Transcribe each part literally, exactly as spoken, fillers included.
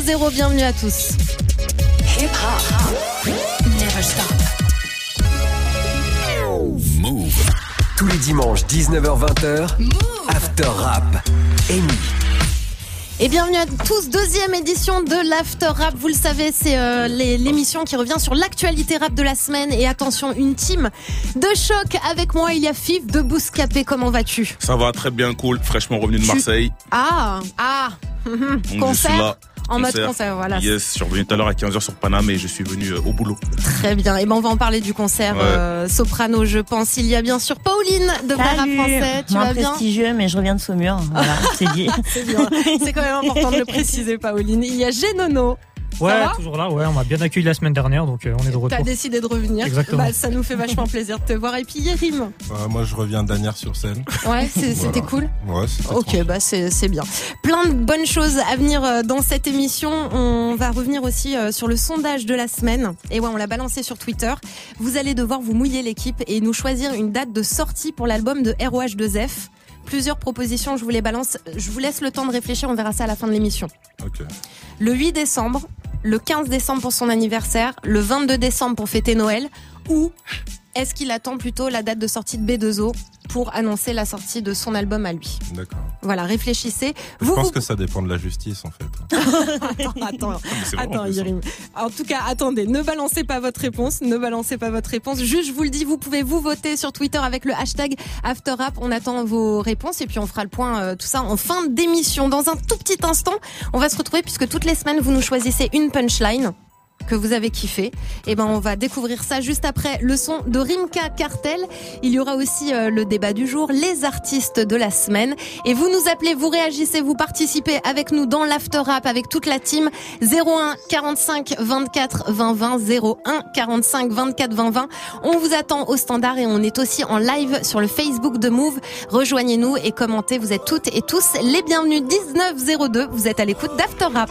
zéro, bienvenue à tous. Hip hop, never stop. Move. Tous les dimanches dix-neuf heures vingt, After Rap. Amy. Et bienvenue à tous, deuxième édition de l'After Rap. Vous le savez, c'est euh, les, l'émission qui revient sur l'actualité rap de la semaine. Et attention, une team de choc avec moi. Il y a Fif de Bouscapé. Comment vas-tu ? Ça va très bien, cool. Fraîchement revenu de Marseille. Ah, ah. Donc, concert. je suis là. En concert. mode concert, voilà. Yes, je suis revenu tout à l'heure à quinze heures sur Paname et je suis venu euh, au boulot. Très bien. Et ben on va en parler du concert ouais. euh, Soprano, je pense. Il y a bien sûr Pauline de Vrai Rap Français. Tu Moins vas bien ? prestigieux, mais je reviens de Saumur. Voilà, c'est dit. C'est bien. C'est quand même important de le préciser, Pauline. Il y a Genono. Ouais, toujours là, ouais, on m'a bien accueilli la semaine dernière, donc euh, on est de retour. T'as décidé de revenir. Exactement. Bah, ça nous fait vachement plaisir de te voir. Et puis Yérim. Euh, moi, je reviens d'Asnières-sur-Seine. Ouais, c'est, c'était voilà. cool. Ouais, c'était Ok, tranquille. bah c'est, c'est bien. Plein de bonnes choses à venir dans cette émission. On va revenir aussi sur le sondage de la semaine. Et ouais, on l'a balancé sur Twitter. Vous allez devoir vous mouiller l'équipe et nous choisir une date de sortie pour l'album de R O H deux F. Plusieurs propositions, je vous les balance. Je vous laisse le temps de réfléchir, on verra ça à la fin de l'émission. Ok. Le huit décembre, le quinze décembre pour son anniversaire, le vingt-deux décembre pour fêter Noël, ou est-ce qu'il attend plutôt la date de sortie de B deux O pour annoncer la sortie de son album à lui ? D'accord. Voilà, réfléchissez. Je vous, pense vous... que ça dépend de la justice, en fait. attends, attends, c'est attends, vraiment Yérim. En tout cas, attendez, ne balancez pas votre réponse, ne balancez pas votre réponse. Juste, je vous le dis, vous pouvez vous voter sur Twitter avec le hashtag AfterRap. On attend vos réponses et puis on fera le point, euh, tout ça en fin d'émission. Dans un tout petit instant, on va se retrouver puisque toutes les semaines, vous nous choisissez une punchline que vous avez kiffé. Et ben on va découvrir ça juste après le son de Rimka Cartel. Il y aura aussi euh, le débat du jour, les artistes de la semaine. Et vous nous appelez, vous réagissez, vous participez avec nous dans l'After Rap avec toute la team. zéro un quarante-cinq vingt-quatre vingt vingt, zéro un quarante-cinq vingt-quatre vingt vingt. On vous attend au standard et on est aussi en live sur le Facebook de Move. Rejoignez-nous et commentez. Vous êtes toutes et tous les bienvenus. dix-neuf zéro deux, vous êtes à l'écoute d'After Rap.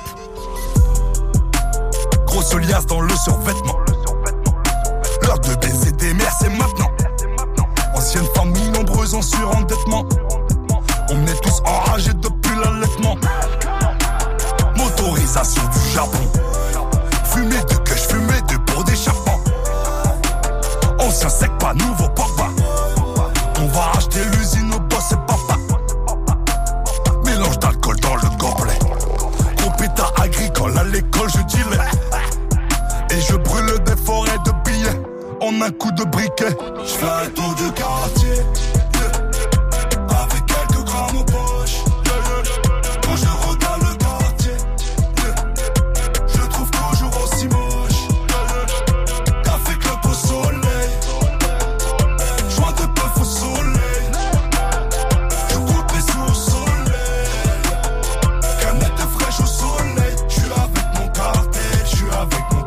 Grosse liasse dans le survêtement. L'heure de baiser des mères, c'est maintenant. Ancienne famille, nombreuse en surendettement. On est tous enragés depuis l'allaitement. Motorisation du Japon. Fumée de queues, fumée de pour d'échappement. Ancien sec, pas nouveau papa. On va acheter l'usine au boss et papa. Mélange d'alcool dans le gobelet. Gros pétard agricole à l'école, je dis les. Et je brûle des forêts de billets en un coup de briquet. Je fais un tour du quartier, yeah, avec quelques grammes aux poches. Yeah, yeah. Quand je regarde le quartier, yeah, je trouve toujours aussi moche. Yeah, yeah. Café club au soleil, joint de bœuf au soleil. Je coupe les sous au soleil, canette fraîche au soleil. Je suis avec mon cartel, je suis avec mon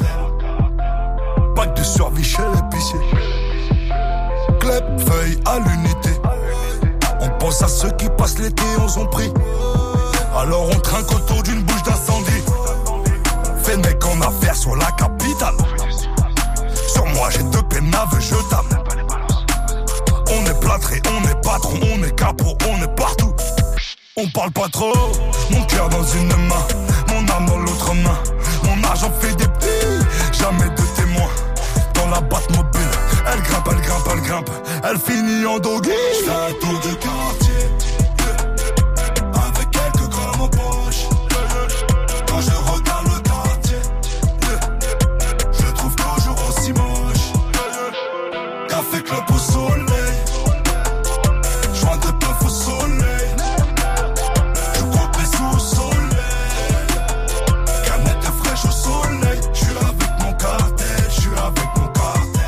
pack de survie chez l'épicier. Clep, feuille à l'unité. On pense à ceux qui passent l'été, on s'en prie. Alors on trinque autour d'une bouche d'incendie. Fait mec en affaire sur la capitale. Sur moi j'ai deux pénaves, je tape. On est plâtré, on est patron, on est capot, on est partout. On parle pas trop, mon cœur dans une main, mon âme dans l'autre main. Mon argent fait des petits, jamais de témoins. Dans la Batmobile, elle grimpe, elle grimpe, elle grimpe, elle finit en doggy. J'fais un tour du quartier, yeah, avec quelques grammes en poche. Yeah, quand je regarde le quartier, yeah, je trouve toujours aussi moche. Yeah, café club au soleil, joint de bœuf au soleil. Je coupe les sous au soleil, canette fraîche au soleil. Je suis avec mon cartel, je suis avec mon cartel.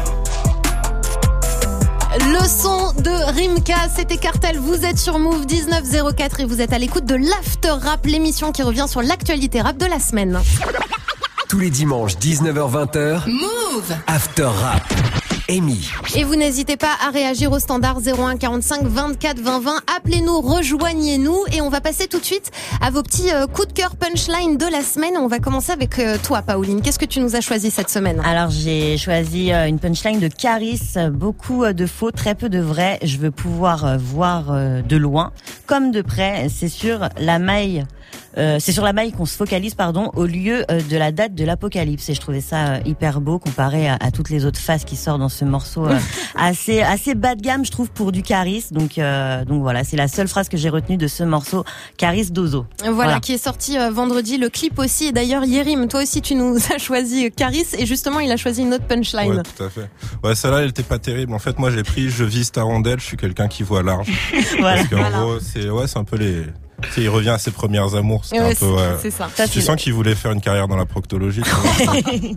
Le son de Rimka, c'était Cartel. Vous êtes sur Move dix-neuf zéro quatre et vous êtes à l'écoute de l'After Rap, l'émission qui revient sur l'actualité rap de la semaine. Tous les dimanches dix-neuf heures vingt, Move After Rap. Amy. Et vous n'hésitez pas à réagir au standard zéro un quarante-cinq vingt-quatre vingt vingt. Appelez-nous, rejoignez-nous et on va passer tout de suite à vos petits euh, coups de cœur punchline de la semaine. On va commencer avec euh, toi, Pauline. Qu'est-ce que tu nous as choisi cette semaine ? Alors j'ai choisi euh, une punchline de Caris, beaucoup euh, de faux, très peu de vrai. Je veux pouvoir euh, voir euh, de loin comme de près. C'est sûr, la maille Euh, c'est sur la maille qu'on se focalise, pardon, au lieu euh, de la date de l'apocalypse. Et je trouvais ça euh, hyper beau comparé à, à toutes les autres phases qui sortent dans ce morceau, euh, assez assez bas de gamme, je trouve, pour du Caris. Donc euh, donc voilà, c'est la seule phrase que j'ai retenue de ce morceau, Caris Dozo. Voilà, Voilà. qui est sorti euh, vendredi, le clip aussi. Et d'ailleurs, Yérim, toi aussi, tu nous as choisi Caris, et justement, il a choisi une autre punchline. Ouais, tout à fait. Ouais, celle-là, elle était pas terrible. En fait, moi, j'ai pris Je vise ta rondelle, je suis quelqu'un qui voit large. Voilà. Parce qu'en Voilà. gros, c'est, ouais, c'est un peu les, tu sais, il revient à ses premières amours. C'est Ouais, un c'est, peu, ouais. c'est ça. Ça, Tu c'est- sens qu'il voulait faire une carrière dans la proctologie, tu vois.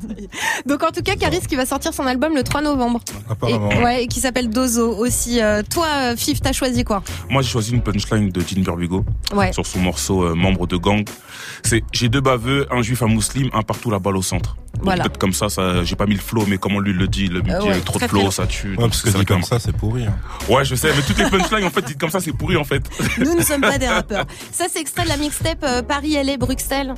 Donc en tout cas, Caris qui va sortir son album le trois novembre. Et, Apparemment. ouais, et qui s'appelle Dozo aussi. Euh, toi, euh, Fif, t'as choisi quoi? Moi, j'ai choisi une punchline de Jean Burbigo Ouais. sur son morceau euh, Membre de gang. C'est j'ai deux baveux, un juif, un musulman, un partout, la balle au centre. Donc, Voilà. peut-être comme ça, ça, j'ai pas mis le flow, mais comment lui le dit, le dit Euh, ouais, euh, trop de très, flow, très ça tue. Ouais, Donc, parce que c'est dit vrai comme que- ça, c'est pourri. Hein. Ouais, je sais, mais toutes les punchlines, en fait, dites comme ça, c'est pourri, en fait. Nous ne sommes pas des rappeurs. Ça, c'est extrait de la mixtape euh, Paris, L A, Bruxelles.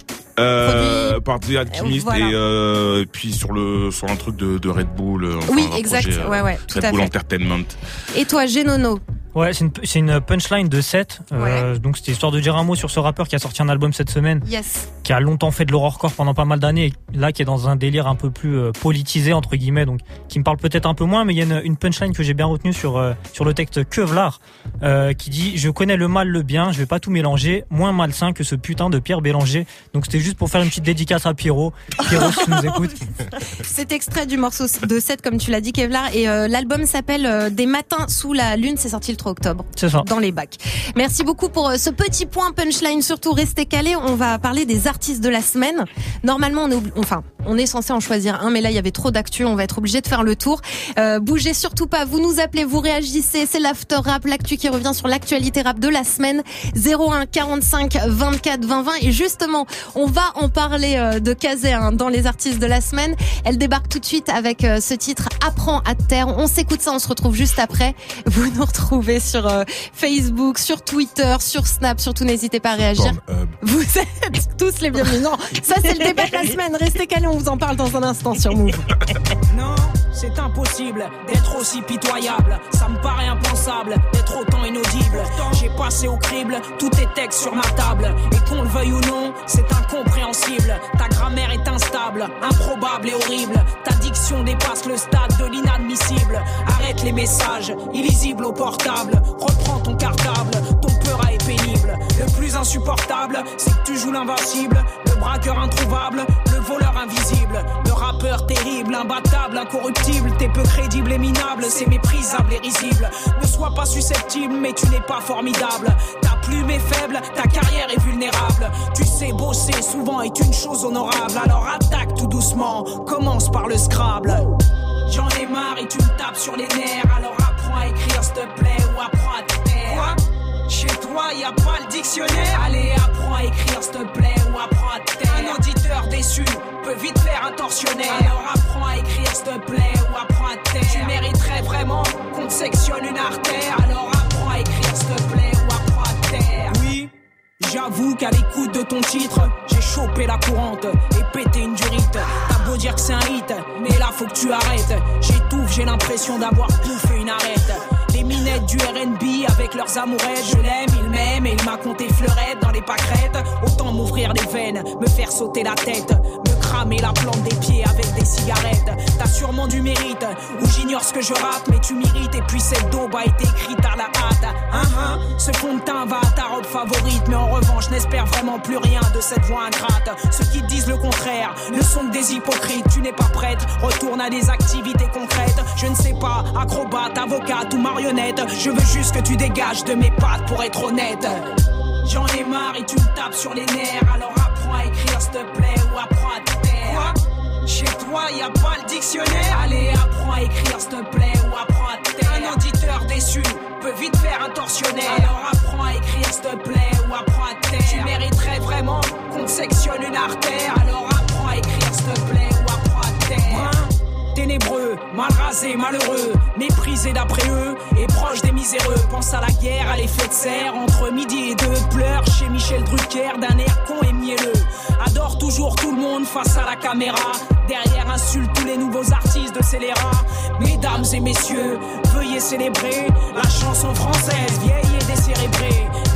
Euh, par des alchimistes Voilà. et euh, puis sur le sur un truc de, de Red Bull. euh, Enfin, Oui, un exact. projet, euh, Ouais, ouais, tout Red à Bull fait. Entertainment. Et toi, Genono? Ouais, c'est une, c'est une punchline de Seth. Euh, donc c'était histoire de dire un mot sur ce rappeur qui a sorti un album cette semaine, Yes. qui a longtemps fait de l'horrorcore pendant pas mal d'années, et là qui est dans un délire un peu plus euh, politisé entre guillemets, donc qui me parle peut-être un peu moins, mais il y a une, une punchline que j'ai bien retenue sur euh, sur le texte Kevlar, euh, qui dit: je connais le mal, le bien, je vais pas tout mélanger, moins malsain que ce putain de Pierre Bélanger. Donc c'était juste pour faire une petite dédicace à Pierrot. Pierrot, si tu nous écoutes. C'est extrait du morceau de Seth, comme tu l'as dit, Kevlar. Et euh, l'album s'appelle euh, Des matins sous la lune. C'est sorti le trois octobre. C'est ça. Dans les bacs. Merci beaucoup pour euh, ce petit point punchline. Surtout, restez calés. On va parler des artistes de la semaine. Normalement, on est, obli- enfin, on est censé en choisir un, mais là, il y avait trop d'actu. On va être obligé de faire le tour. Euh, bougez surtout pas. Vous nous appelez, vous réagissez. C'est l'after rap, l'actu qui revient sur l'actualité rap de la semaine. zéro un quarante-cinq vingt-quatre vingt vingt. Et justement, on va en parler euh, de Kazé hein, dans les artistes de la semaine. Elle débarque tout de suite avec euh, ce titre Apprends à te taire. On s'écoute ça, on se retrouve juste après. Vous nous retrouvez sur euh, Facebook, sur Twitter, sur Snap. Surtout, n'hésitez pas à réagir. Pornhub. Vous êtes tous les bienvenus. Non, ça c'est le débat de la semaine. Restez calés, on vous en parle dans un instant sur Move. Non, c'est impossible d'être aussi pitoyable. Ça me paraît impensable d'être autant inaudible. J'ai passé au crible tous tes textes sur ma table. Et qu'on le veuille ou non, c'est incompréhensible. Ta grammaire est instable, improbable et horrible. Ta diction dépasse le stade de l'inadmissible. Arrête les messages, illisibles au portable. Reprends ton cartable, ton peur est pénible. Le plus insupportable, c'est que tu joues l'invincible. Le braqueur introuvable, le voleur invisible. Le rappeur terrible, imbattable, incorruptible. T'es peu crédible et minable, c'est méprisable et risible. Ne sois pas susceptible, mais tu n'es pas formidable. Ta plume est faible, ta carrière est vulnérable. Tu sais, bosser souvent est une chose honorable. Alors attaque tout doucement, commence par le Scrabble. J'en ai marre et tu me tapes sur les nerfs. Alors apprends à écrire s'il te plaît ou apprends à te taire. Quoi ? Chez toi y a pas le dictionnaire. Allez, apprends à écrire s'il te plaît ou apprends à te taire. Un auditeur déçu peut vite faire un tortionnaire. Alors apprends à écrire s'il te plaît ou apprends à te taire. Tu mériterais vraiment qu'on te sectionne une artère. Alors apprends à écrire s'il te plaît ou apprends à te taire. Oui, j'avoue qu'à l'écoute de ton titre, j'ai chopé la courante et pété une durite. T'as beau dire que c'est un hit, mais là faut que tu arrêtes. J'étouffe, j'ai l'impression d'avoir bouffé une arête. Les minettes du R and B avec leurs amourettes. Je l'aime, il m'aime et il m'a compté fleurette dans les pâquerettes. Autant m'ouvrir les veines, me faire sauter la tête, me cramer la plante des pieds avec des cigarettes. T'as sûrement du mérite, ou j'ignore ce que je rate, mais tu m'irrites. Et puis cette daube a été écrite à la hâte. Hein, hein, ce fond de teint va à ta robe favorite, mais en revanche n'espère vraiment plus rien de cette voix ingrate. Ceux qui disent le contraire ne sont que des hypocrites. Tu n'es pas prête, retourne à des activités concrètes. Je ne sais pas, acrobate, avocate ou marionnette. Je veux juste que tu dégages de mes pattes pour être honnête. J'en ai marre et tu me tapes sur les nerfs. Alors apprends à écrire s'il te plaît ou apprends à te taire. Quoi ? Chez toi y a pas le dictionnaire. Allez, apprends à écrire s'il te plaît ou apprends à te taire. Un auditeur déçu peut vite faire un tortionnaire. Alors apprends à écrire s'il te plaît ou apprends à te taire. Tu mériterais vraiment qu'on te sectionne une artère. Alors apprends à écrire s'il te plaît ou apprends à te taire. Ténébreux, mal rasé, malheureux, méprisé d'après eux et proche des miséreux. Pense à la guerre, à l'effet de serre entre midi et deux. Pleure chez Michel Drucker d'un air con et mielleux. Adore toujours tout le monde face à la caméra. Derrière insulte tous les nouveaux artistes de scélérat. Mesdames et messieurs, veuillez célébrer la chanson française vieille et décérébrée.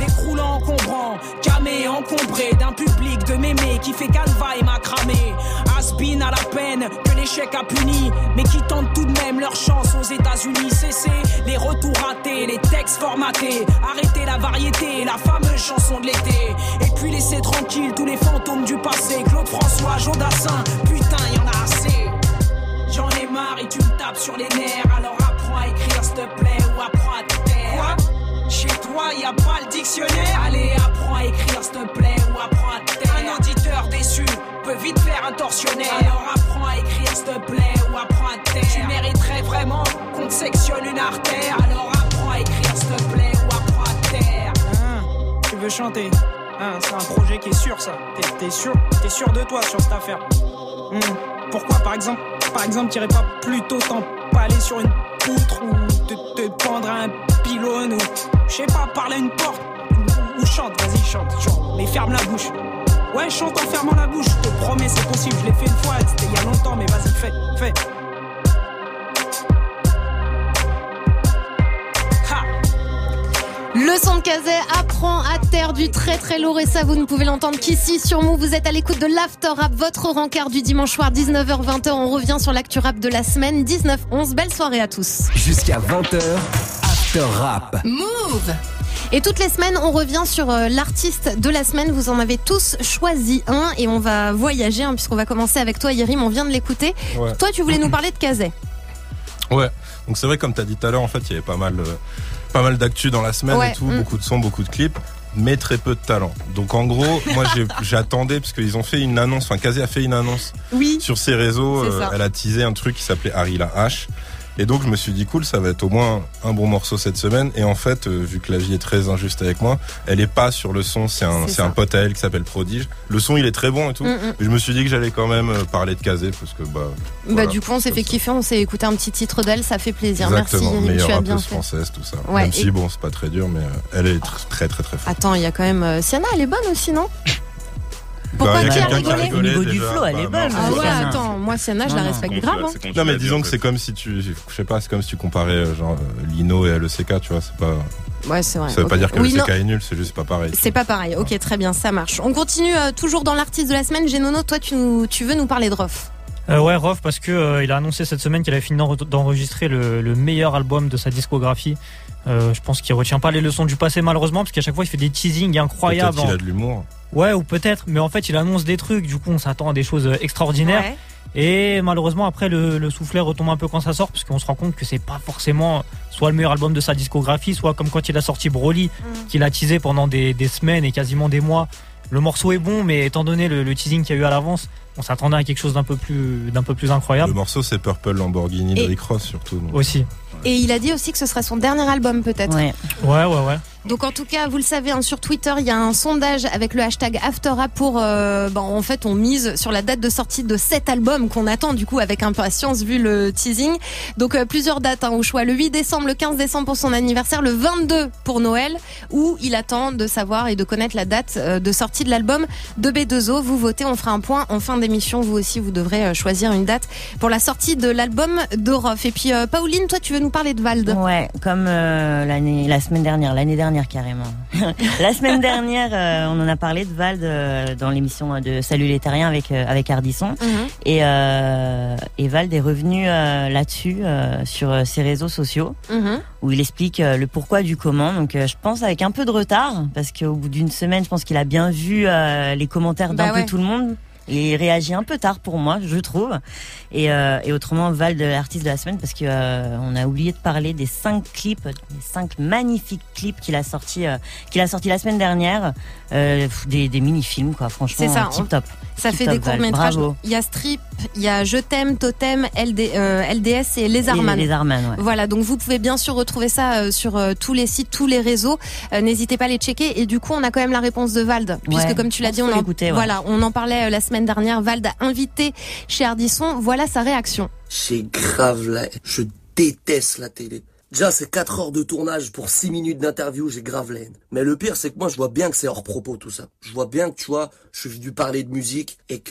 Décroulant, encombrant, camé, encombré d'un public de mémés qui fait calva et macramé. Has-been à la peine que l'échec a puni, mais qui tentent tout de même leur chance aux États-Unis. Cessez les retours ratés, les textes formatés. Arrêtez la variété, la fameuse chanson de l'été. Et puis laissez tranquille tous les fantômes du passé. Claude François, Jodassin, putain, y en a assez. J'en ai marre et tu me tapes sur les nerfs. Alors apprends à écrire s'il te plaît ou apprends à te taire. Quoi? Chez toi y a pas le dictionnaire? Allez, apprends à écrire s'il te plaît ou apprends à te taire. Un auditeur déçu peut vite faire un tortionnaire. Alors apprends à écrire s'il te plaît ou apprends à te taire. Tu mériterais vraiment qu'on te sectionne une artère. Alors apprends à écrire s'il te plaît ou apprends à te taire. Hein, tu veux chanter? Hein, c'est un projet qui est sûr ça. T'es, t'es sûr? T'es sûr de toi sur cette affaire? Hum. Pourquoi par exemple, par exemple, t'irais pas plutôt t'empaler sur une poutre ou te, te pendre à un pylône ou je sais pas, parler à une porte ou, ou chante, vas-y chante, chante, mais ferme la bouche. Ouais, chante en fermant la bouche, je te promets c'est possible, je l'ai fait une fois, c'était il y a longtemps, mais vas-y fais, fais. Le son de Kazé apprend à terre du très très lourd et ça vous ne pouvez l'entendre qu'ici sur Move. Vous êtes à l'écoute de l'After Rap, votre rencard du dimanche soir dix-neuf heures vingt heures. On revient sur l'actu rap de la semaine dix-neuf onze. Belle soirée à tous. Jusqu'à vingt heures, After Rap. Move. Et toutes les semaines, on revient sur euh, l'artiste de la semaine. Vous en avez tous choisi un et on va voyager hein, puisqu'on va commencer avec toi, Yérim. On vient de l'écouter. Ouais. Toi, tu voulais nous parler de Kazé. Ouais. Donc c'est vrai, comme t'as dit tout à l'heure, en fait, il y avait pas mal, euh, pas mal d'actu dans la semaine Ouais. et tout, Mm. beaucoup de sons, beaucoup de clips, mais très peu de talent. Donc en gros, moi j'ai, j'attendais parce qu'ils ont fait une annonce, enfin Kazé a fait une annonce Oui. sur ses réseaux. C'est ça. Elle a teasé un truc qui s'appelait Harry la H. Et donc je me suis dit cool, ça va être au moins un bon morceau cette semaine. Et en fait, euh, vu que la vie est très injuste avec moi, elle est pas sur le son. C'est un, C'est c'est un ça. pote à elle qui s'appelle Prodige. Le son il est très bon et tout. Mm, mm. Mais je me suis dit que j'allais quand même euh, parler de Kazé parce que bah. Bah voilà, du coup, on s'est comme fait ça. kiffer, on s'est écouté un petit titre d'elle, ça fait plaisir. Exactement, Merci, Yérim, meilleure tu as bien rappeuse fait. française, tout ça. Ouais, Même et- si bon, c'est pas très dur, mais euh, elle est tr- très très très forte. Attends, il y a quand même euh, Sienna, elle est bonne aussi, non? Pourquoi Bah, il y a qui a quelqu'un qui a rigolé rigolé Au niveau du déjà. flow, elle est Bah, bonne. non. Ah ouais, Sienna. attends, moi Sienna, je Non, la non. respecte Quand tu grave. l'as- hein. c'est quand tu Non mais l'as dit, disons en que fait. c'est comme si tu, je sais pas, c'est comme si tu comparais euh, genre euh, Lino et L E C K, tu vois, c'est pas, Ouais, c'est vrai. ça veut pas Ok. dire que Oui, L E non, C K est nul, c'est juste pas pareil. c'est pas pareil. Ok, très bien, ça marche. On continue euh, toujours dans l'artiste de la semaine. Genono, toi, tu, nous, tu veux nous parler de Rof. Euh, ouais, Rof, parce que euh, il a annoncé cette semaine qu'il avait fini d'en- d'enregistrer le, le meilleur album de sa discographie. Euh, je pense qu'il retient pas les leçons du passé malheureusement, parce qu'à chaque fois il fait des teasings incroyables. Peut-être qu'il en- a de l'humour. Ouais, ou peut-être, mais en fait il annonce des trucs, du coup on s'attend à des choses euh, extraordinaires. Ouais. Et malheureusement après le, le soufflet retombe un peu quand ça sort, parce qu'on se rend compte que c'est pas forcément soit le meilleur album de sa discographie, soit comme quand il a sorti Broly, Mm. qu'il a teasé pendant des, des semaines et quasiment des mois. Le morceau est bon, mais étant donné le, le teasing qu'il y a eu à l'avance, on s'attendait à quelque chose d'un peu plus, d'un peu plus Le incroyable morceau c'est Purple Lamborghini Et- de Rick Ross surtout. donc. aussi. Et il a dit aussi que ce serait son dernier album, peut-être. Ouais. Ouais, ouais, ouais. Donc en tout cas, vous le savez, hein, sur Twitter, il y a un sondage avec le hashtag AfterRap pour... Euh, ben, en fait, on mise sur la date de sortie de cet album qu'on attend du coup avec impatience vu le teasing. Donc euh, plusieurs dates hein, au choix. Le huit décembre, le quinze décembre pour son anniversaire, le vingt-deux pour Noël, où il attend de savoir et de connaître la date euh, de sortie de l'album de B deux O. Vous votez, on fera un point en fin d'émission. Vous aussi, vous devrez euh, choisir une date pour la sortie de l'album de Rof. Et puis euh, Pauline, toi, tu veux nous parler de Vald. Ouais, comme euh, l'année, la semaine dernière, l'année dernière carrément. La semaine dernière, euh, on en a parlé de Vald euh, dans l'émission de Salut les Terriens avec euh, avec Ardisson. Mhm. Et, euh, et Vald est revenu euh, là-dessus euh, sur euh, ses réseaux sociaux Mhm. où il explique euh, le pourquoi du comment. Donc euh, je pense avec un peu de retard parce qu'au bout d'une semaine, je pense qu'il a bien vu euh, les commentaires d'un Bah ouais. peu tout le monde. Et il réagit un peu tard pour moi, je trouve. Et, euh, et autrement, Vald, l'artiste de la semaine, parce que euh, on a oublié de parler des cinq clips, des cinq magnifiques clips qu'il a sorti, euh, qu'il a sorti la semaine dernière, euh, des, des mini-films quoi. Franchement, C'est ça, tip top. Ça Tip fait top, des Val. courts-métrages. Bravo. Il y a Strip, il y a Je t'aime, Totem, L D, euh, L D S et Les Arman. Les, les Arman, ouais. Voilà, donc vous pouvez bien sûr retrouver ça euh, sur euh, tous les sites, tous les réseaux. Euh, N'hésitez pas à les checker. Et du coup, on a quand même la réponse de Vald, puisque Ouais, comme tu l'as je dit, pense on faut en, l'écouter, ouais. voilà, on en parlait euh, la semaine dernière. Vald a invité chez Ardisson. Voilà sa réaction. J'ai grave la... Je déteste la télé. Déjà, c'est quatre heures de tournage pour six minutes d'interview, j'ai grave la haine. Mais le pire, c'est que moi, je vois bien que c'est hors propos, tout ça. Je vois bien que, tu vois, je suis venu parler de musique et que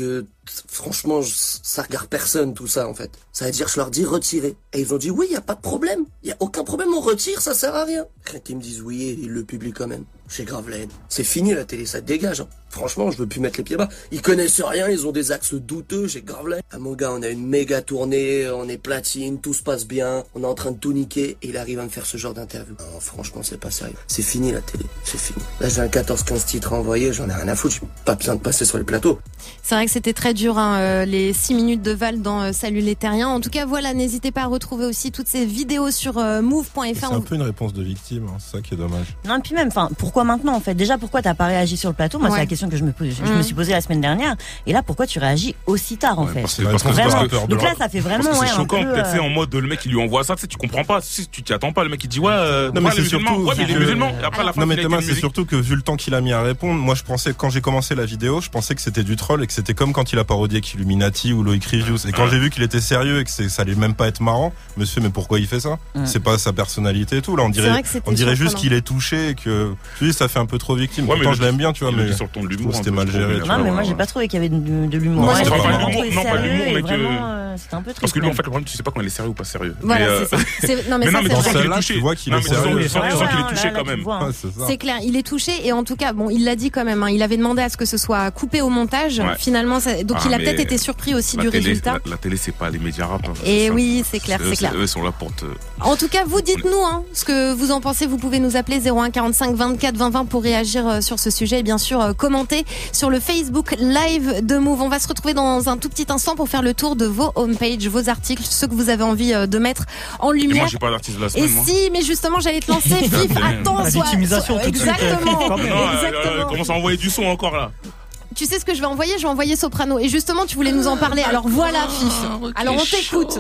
franchement, je, ça regarde personne tout ça en fait. Ça veut dire je leur dis retirer. Et ils ont dit oui, y a pas de problème. Y a aucun problème, on retire, ça sert à rien. Rien qu'ils me disent oui et ils le publient quand même. J'ai grave la haine. C'est fini la télé, ça dégage. Hein. Franchement, je veux plus mettre les pieds bas. Ils connaissent rien, ils ont des axes douteux, j'ai grave la haine. Ah mon gars, on a une méga tournée, on est platine, tout se passe bien, on est en train de tout niquer et il arrive à me faire ce genre d'interview. Non, franchement, c'est pas sérieux. C'est fini la télé, c'est fini. Là, j'ai un quatorze quinze titres à envoyer, j'en ai rien à foutre, j'ai pas besoin de passer sur les plateaux. C'est vrai que c'était très dur, hein, euh, les six minutes de Val dans euh, Salut les Terriens. En tout cas, voilà, n'hésitez pas à retrouver aussi toutes ces vidéos sur euh, move point f r. C'est un peu une réponse de victime, hein, c'est ça qui est dommage. Non, et puis même, enfin, pourquoi maintenant en fait? Déjà, pourquoi t'as pas réagi sur le plateau? Moi, Ouais. c'est la question que je me pose, je Mmh. me suis posée la semaine dernière. Et là, pourquoi tu réagis aussi tard en Ouais, fait? parce que- parce que- Vraiment. parce que- Donc là, ça fait vraiment Parce que ouais, c'est un choquant, peu, peut-être, c'est euh, en mode le mec il lui envoie ça, tu sais, tu comprends pas, si tu t'y attends pas, le mec il dit ouais, euh, Non, mais ouais, c'est les musulmans, surtout- ouais, mais les que- musulmans, et après à la fin Non mais il a Thomas, une c'est musique. surtout que vu le temps qu'il a mis à répondre, moi je pensais quand j'ai commencé la vidéo, je pensais que c'était du troll et que c'était comme quand il a parodié Illuminati ou Loïc Reviews. Et quand Ah. j'ai vu qu'il était sérieux et que c'est- ça allait même pas être marrant, je me suis dit mais pourquoi il fait ça? Mm. C'est pas sa personnalité et tout. Là on C'est dirait, vrai que c'était on dirait juste surprenant. qu'il est touché et que je dis ça fait un peu trop victime. Ouais, mais Pourtant le je l'aime bien, tu vois, il le mais dit sur le ton de je l'humour, trouve que c'était un peu, mal je trouve, géré. mais tu Non, vois. mais moi, ouais, j'ai ouais. pas trouvé qu'il y avait de, de l'humour. Moi, Ouais, j'ai j'ai pas vraiment l'humour, trouvé non, pas sérieux l'humour, et mais que- vraiment, euh, c'était un peu triste. Parce que lui en même. fait le problème tu sais pas quand il est sérieux ou pas sérieux. Voilà, Mais, euh, c'est ça. C'est- Non, mais, mais ça, non, mais c'est tu vrai. sens qu'il est Celle-là, touché. tu vois qu'il Non, est mais tu sens- sérieux. tu sens- tu sens Ouais, qu'il ouais, est touché là, là, quand tu même. vois, hein. Ouais, c'est ça. C'est clair, il est touché et en tout cas, bon, il l'a dit quand même, hein, il avait demandé à ce que ce soit coupé au montage. Ouais. Finalement, ça- donc Ah, il a mais peut-être été surpris aussi La du télé, résultat. La, la télé, c'est pas les médias rap. hein, Et ça. oui, c'est clair, Eux, c'est clair. Eux sont là pour te. En tout cas, vous dites-nous hein, ce que vous en pensez. Vous pouvez nous appeler zéro un quarante-cinq vingt-quatre vingt vingt pour réagir euh, sur ce sujet et bien sûr euh, commenter sur le Facebook Live de Move. On va se retrouver dans un tout petit instant pour faire le tour de vos homepages, vos articles, ceux que vous avez envie euh, de mettre en Et moi, lumière. j'ai pas d'artiste de la Et semaine, moi. si, mais justement, j'allais te lancer. Fif, attends, La sois- victimisation sois- tout de suite, euh, Exactement. Fif, quand même. Non, euh, euh, Exactement. commence à envoyer du son encore là. Tu sais ce que je vais envoyer? Je vais envoyer Soprano. Et justement, tu voulais nous en parler. Alors voilà, Fif. Alors on t'écoute.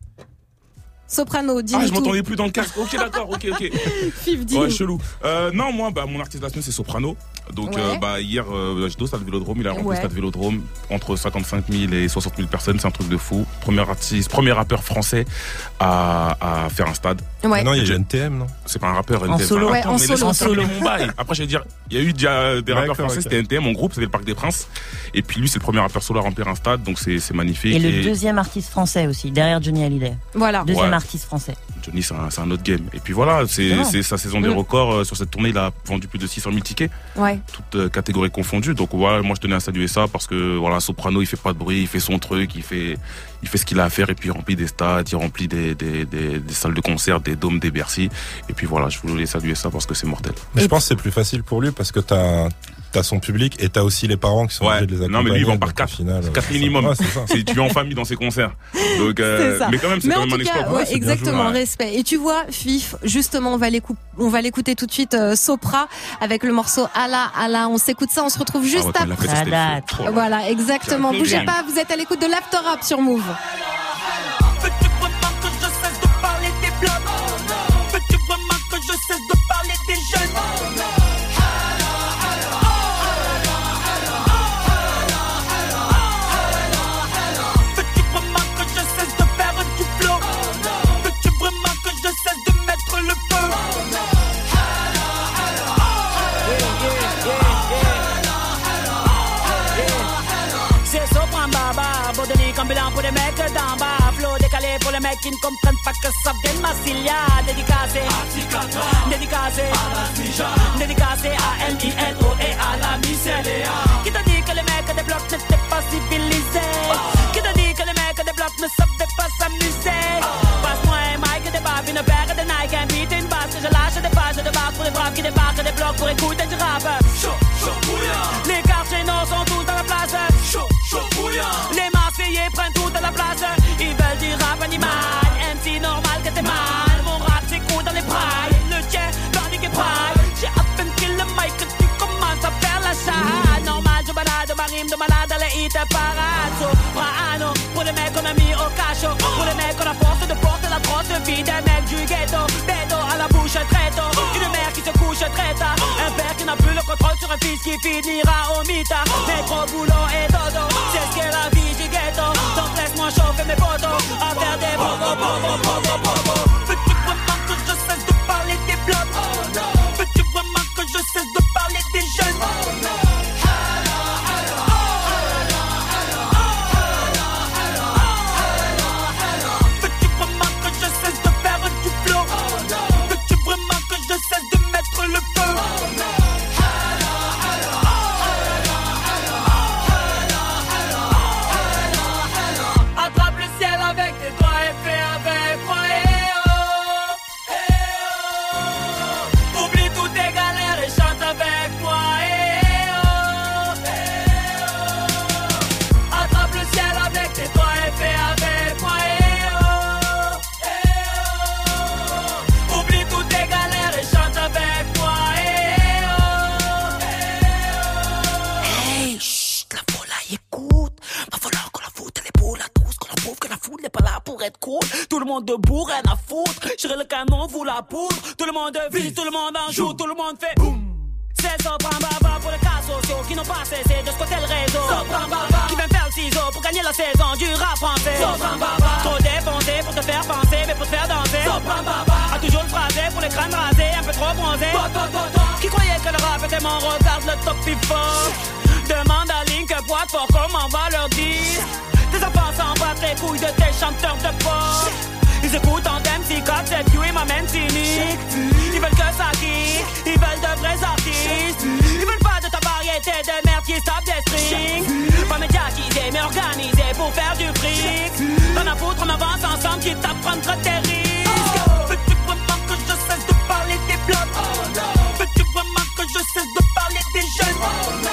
Soprano, dis-nous Ah, je tout. m'entendais plus dans le casque. Ok, d'accord, ok, ok. Fif, dis-nous. Ouais, chelou. Euh, non, moi, bah, mon artiste de la semaine, c'est Soprano. Donc, Ouais. euh, bah, hier, euh, j'étais au stade Vélodrome. Il a rempli Ouais. le stade Vélodrome. Entre cinquante-cinq mille et soixante mille personnes. C'est un truc de fou. Premier artiste, premier rappeur français à, à faire un stade. Ouais. Non, il y a N T M, non? C'est pas un rappeur, En N T M. solo. Attends, Ouais, en mais solo, laisse-moi en solo. terminer mon bail. Après, je vais dire, il y a eu déjà des rappeurs D'accord, français, ok. c'était N T M en groupe, c'était le Parc des Princes. Et puis lui, c'est le premier rappeur solo à remplir un stade. Donc, c'est c'est magnifique. Et le deuxième artiste français aussi, derrière Johnny Hallyday. Voilà. Deuxième Ouais. artiste français. Johnny, c'est un, c'est un autre game. Et puis voilà, c'est Vraiment. c'est sa saison des Mm. records. Euh, Sur cette tournée, il a vendu plus de six cent mille tickets, Ouais. toutes euh, catégories confondues. Donc voilà, moi je tenais à saluer ça parce que voilà, Soprano, il fait pas de bruit, il fait son truc, il fait, il fait ce qu'il a à faire et puis il remplit des stades, il remplit des, des, des, des salles de concert, des dômes, des Bercy. Et puis voilà, je voulais saluer ça parce que c'est mortel. Mais Et je pense que c'est plus facile pour lui parce que t'as t'as son public et t'as aussi les parents qui sont Ouais. obligés de les accompagner. Non, mais lui, il vend par donc, au quatre. final, Quatre c'est ça. minimum. Ouais, c'est ça. C'est, tu es en famille dans ses concerts. Donc, euh, C'est ça. mais quand même, c'est Mais quand en même un tout cas, exploit. ouais, c'est bien joué, exactement, ouais. respect. Et tu vois, Fif, justement, on va l'écouter, on va l'écouter tout de suite, euh, Sopra, avec le morceau Allah, Allah. On s'écoute ça, on se retrouve Ah juste ouais, quand il a après. fait ça, c'était Ça fou. date. Oh là là. Voilà, exactement. Quel Bougez game. pas, vous êtes à l'écoute de l'After Rap sur Move. Veux-tu vraiment que je cesse de parler des blocs? Veux-tu vraiment que je cesse de parler des jeunes? Veux-tu vraiment que je cesse de faire du flow? Veux-tu vraiment que je cesse de mettre le feu? C'est Sopran Baba, Baudelaire ambulant pour les mecs d'en bas. Flow décalé pour les mecs qui ne comprennent pas que ça vient de Massilia. Dédicacé, dédicacé, dédicacé à M I N O et à la Michelia. Qui t'a dit que les mecs des blocs n'étaient pas civilisés? Qui t'a dit que les mecs des blocs ne savaient pas s'amuser? Passe-moi un mic et des baves, une paire de Nike, un beat et une basse. Je lâche des pages de barres pour les braves qui débarquent des blocs pour écouter du rap. Les quartiers nord sont tous dans la place. Les Marseillais prennent tout à la place. Ils veulent du rap animal. M C normal que t'es mal. Mon rap s'écoute dans les brailles. Le tien, panique et braille. J'ai à peine kill le mic que tu commences à faire la charade. Normal, je balade ma rime de malade à la hit parade. Soprano, pour les mecs qu'on a mis au cachot. Pour les mecs qu'on a force de porter la grosse vie des mecs du ghetto. Bédo à la bouche très tôt. Une mère qui se couche très tard. Un père qui n'a plus le contrôle sur un fils qui finira au mita. Métro, boulot et dodo. C'est ce qu'est la vie du ghetto. Donc laisse-moi chauffer mes potos. À faire des bobo, bobo, bobo, bobo. Veux-tu vraiment que je cesse de parler des blocs? Veux-tu vraiment que je cesse de parler des jeunes? monde debout, rien à foutre. J'irai le canon, vous la poudre. Tout le monde vise, tout le monde en joue, tout le monde fait boum. C'est Sopran Baba pour les cas sociaux qui n'ont pas cessé de squatter le réseau. Sopran Baba qui vient faire le ciseau pour gagner la saison du rap français. Sopran Baba trop dépensé pour te faire penser, mais pour te faire danser. Sopran Baba a toujours le phrasé pour les crânes rasés, un peu trop bronzés. Qui croyait que le rap était mon regarde le top fort. Demande à Link Poit pour comment va leur dire. Tes enfants s'en battent les couilles de tes chanteurs de pop. Ils écoutent en M C quatre, c'est you et ma même cynique. Ils veulent que ça kick, ils veulent de vrais artistes. Ils veulent pas de ta variété de merde qui se tape des strings. Pas médiatisé mais organisé pour faire du fric. Rien à foutre, on avance ensemble, quitte à prendre tes risques. Veux-tu vraiment que je cesse de parler des blocs? Veux-tu vraiment que je cesse de parler des jeunes?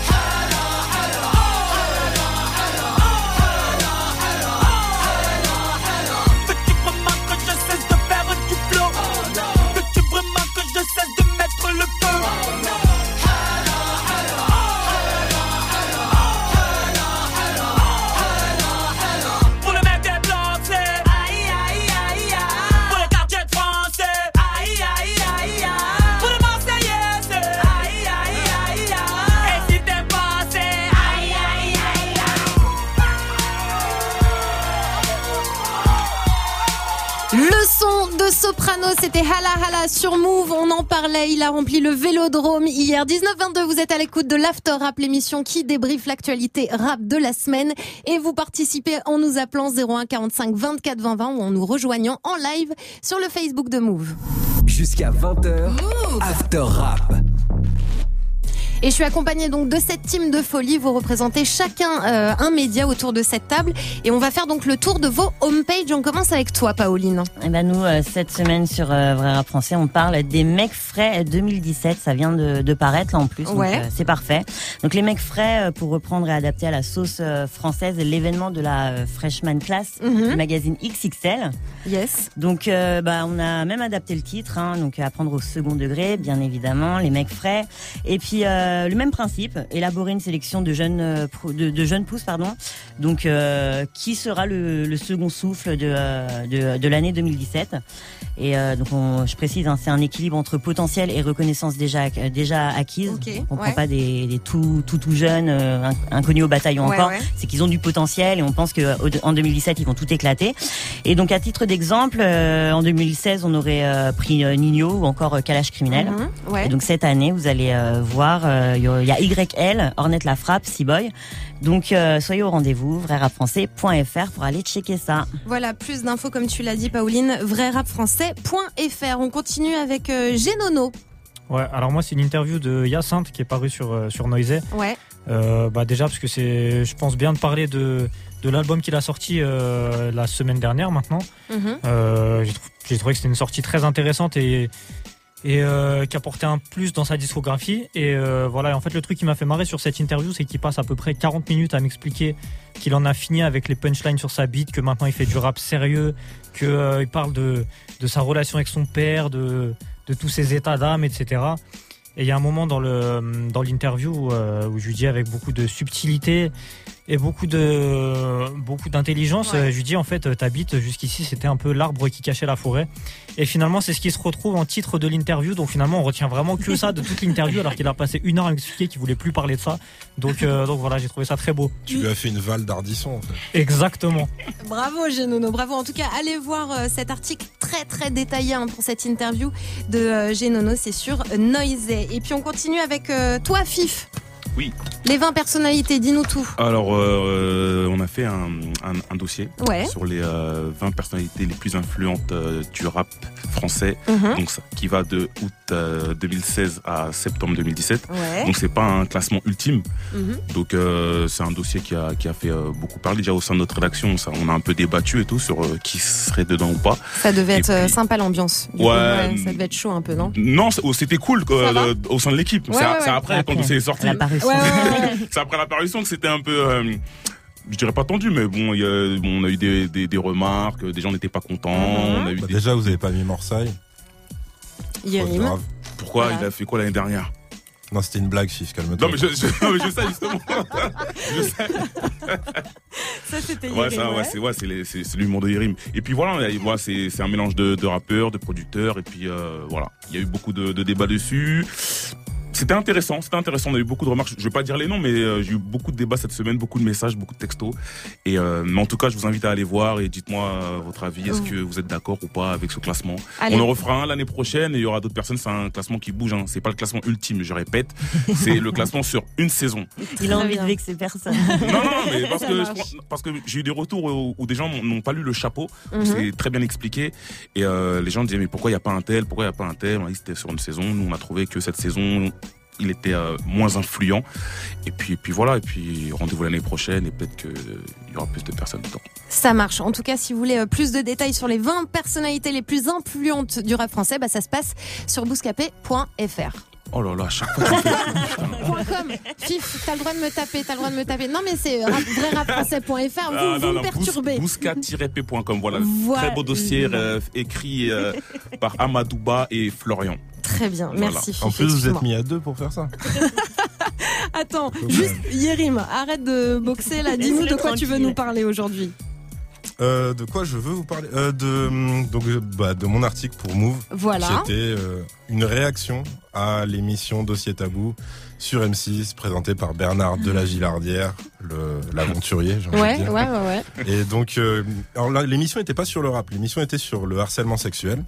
Soprano, c'était Hala Hala sur Move, on en parlait, il a rempli le Vélodrome hier. dix-neuf vingt-deux, vous êtes à l'écoute de l'After Rap, l'émission qui débriefe l'actualité rap de la semaine. Et vous participez en nous appelant zéro un quarante-cinq vingt-quatre vingt vingt ou en nous rejoignant en live sur le Facebook de Move. Jusqu'à vingt heures, After Rap. Et je suis accompagnée donc de cette team de folie. Vous représentez chacun euh, un média autour de cette table. Et on va faire donc le tour de vos homepages. On commence avec toi, Pauline. Eh ben nous, euh, cette semaine sur euh, Vrai Rap Français, on parle des Mecs Frais deux mille dix-sept. Ça vient de, de paraître là en plus, ouais. donc euh, c'est parfait. Donc les Mecs Frais, euh, pour reprendre et adapter à la sauce euh, française, l'événement de la euh, Freshman Class mm-hmm. du magazine X X L. Yes. Donc euh, bah on a même adapté le titre, hein, donc à prendre au second degré, bien évidemment, les Mecs Frais. Et puis euh, le même principe, élaborer une sélection de jeunes euh, de, de jeunes pousses, pardon. Donc euh, qui sera le, le second souffle de euh, de, de l'année deux mille dix-sept. Et euh, donc on, je précise, hein, c'est un équilibre entre potentiel et reconnaissance déjà déjà acquise. Okay, on ouais. prend pas des, des tout tout tout jeunes euh, inconnus au bataillon ouais, encore. Ouais. C'est qu'ils ont du potentiel et on pense que en deux mille dix-sept ils vont tout éclater. Et donc à titre d'exemple, euh, en deux mille seize on aurait euh, pris euh, Nino ou encore euh, Kalash Criminel. Mm-hmm, ouais. Et donc cette année vous allez euh, voir, il euh, y a Y L, Ornette La Frappe, C-Boy. Donc euh, soyez au rendez-vous, vrai rap français point f r pour aller checker ça. Voilà, plus d'infos comme tu l'as dit, Pauline, vrai rap français point f r. On continue avec euh, Genono. Ouais, alors moi c'est une interview de Hyacinthe qui est parue sur euh, sur Noisy. Ouais. Euh, bah déjà parce que c'est, je pense bien de parler de de l'album qu'il a sorti euh, la semaine dernière maintenant. Mm-hmm. Euh, j'ai, trou- j'ai trouvé que c'était une sortie très intéressante et et euh, qui apportait un plus dans sa discographie. Et euh, voilà, en fait le truc qui m'a fait marrer sur cette interview, c'est qu'il passe à peu près quarante minutes à m'expliquer qu'il en a fini avec les punchlines sur sa beat, que maintenant il fait du rap sérieux, que euh, il parle de de sa relation avec son père, de de tous ses états d'âme, et cetera. Et il y a un moment dans le dans l'interview où, euh, où je lui dis avec beaucoup de subtilité et beaucoup de beaucoup d'intelligence, ouais. je lui dis en fait ta bite jusqu'ici c'était un peu l'arbre qui cachait la forêt. Et finalement c'est ce qui se retrouve en titre de l'interview. Donc finalement on retient vraiment que ça de toute l'interview alors qu'il a passé une heure à m'expliquer qu'il voulait plus parler de ça. Donc euh, donc voilà, j'ai trouvé ça très beau. Tu lui as fait une Val d'Ardisson en fait. Exactement. Bravo Genono, bravo. En tout cas, allez voir euh, cet article très très détaillé hein, pour cette interview de euh, Genono, c'est sur Noisy. Et puis on continue avec euh, toi Fif. Oui. Les vingt personnalités, dis-nous tout. Alors, euh, on a fait un, un, un dossier ouais. sur les euh, vingt personnalités les plus influentes euh, du rap français, mm-hmm. donc ça, qui va de août euh, deux mille seize à septembre deux mille dix-sept. Ouais. Donc c'est pas un classement ultime. Mm-hmm. Donc euh, c'est un dossier qui a qui a fait euh, beaucoup parler déjà au sein de notre rédaction. Ça, on a un peu débattu et tout sur euh, qui serait dedans ou pas. Ça devait et être puis, sympa l'ambiance. Ouais, coup, ouais. Ça devait être chaud un peu, non? Non, c'était cool euh, au sein de l'équipe. Ouais, c'est, ouais, c'est ouais. après, après quand c'est sorti. La parution. Ouais, ouais, ouais. C'est après la parution que c'était un peu, euh, je dirais pas tendu, mais bon, y a, bon on a eu des, des, des remarques, des gens n'étaient pas contents. Mm-hmm. On a eu Bah des... Déjà, vous avez pas mis Morsaille. Yérim. Grave. Pourquoi voilà. il a fait quoi l'année dernière? Non, c'était une blague, Fif, calme-toi. Non, mais je, je, non, mais je sais justement. je sais. Ça, c'était Ouais, Yerim, ça, ouais, ouais. c'est, ouais, c'est, les- c'est, c'est l'humour de Yerim. Et puis voilà, voilà c'est, c'est un mélange de, de rappeurs, de producteurs, et puis euh, voilà. Il y a eu beaucoup de, de débats dessus. C'était intéressant, c'était intéressant. On a eu beaucoup de remarques. Je vais pas dire les noms, mais euh, j'ai eu beaucoup de débats cette semaine, beaucoup de messages, beaucoup de textos. Et euh, mais en tout cas, je vous invite à aller voir et dites-moi euh, votre avis. Est-ce que vous êtes d'accord ou pas avec ce classement? Allez. On en refera un l'année prochaine et il y aura d'autres personnes. C'est un classement qui bouge. Hein. C'est pas le classement ultime, je répète. C'est le classement sur une saison. Il a Très envie bien. de vexer personne. Non, non, mais parce Ça que, marche. je pense- parce que j'ai eu des retours où, où des gens n'ont pas lu le chapeau. Mhm. C'est très bien expliqué. Et euh, les gens disaient, mais pourquoi il n'y a pas un tel? Pourquoi il n'y a pas un tel? On a dit, c'était sur une saison. Nous, on a trouvé que cette saison, il était euh, moins influent. Et puis, et puis voilà. Et puis, rendez-vous l'année prochaine et peut-être qu'il y aura plus de personnes dedans. Ça marche. En tout cas, si vous voulez euh, plus de détails sur les vingt personnalités les plus influentes du rap français, bah, ça se passe sur bouscapé point f r. Oh là là, à chaque fois, tu me fais coup, putain. Point .com. Fif, t'as le droit de me taper, t'as le droit de me taper. Non, mais c'est rap, vrai rap français point f r. Vous, Ah, vous non, me non, perturbez. bouscat tiret p point com, voilà. Voilà. Très beau dossier euh, écrit euh, par Amadouba et Florian. Très bien. Voilà. Merci, Fif. En plus, vous êtes excuse-moi. mis à deux pour faire ça. Attends, juste, Yerim, arrête de boxer là. Dis-nous de quoi tu veux tranquille. nous parler aujourd'hui. Euh, de quoi je veux vous parler euh, de, hum, donc, euh, bah, de mon article pour Move. Voilà. Qui était euh, une réaction à l'émission Dossier Tabou sur M six, présentée par Bernard de la Gillardière, le, l'aventurier, j'ai envie de Ouais, dire. ouais, ouais, ouais. Et donc, euh, alors là, l'émission n'était pas sur le rap, l'émission était sur le harcèlement sexuel.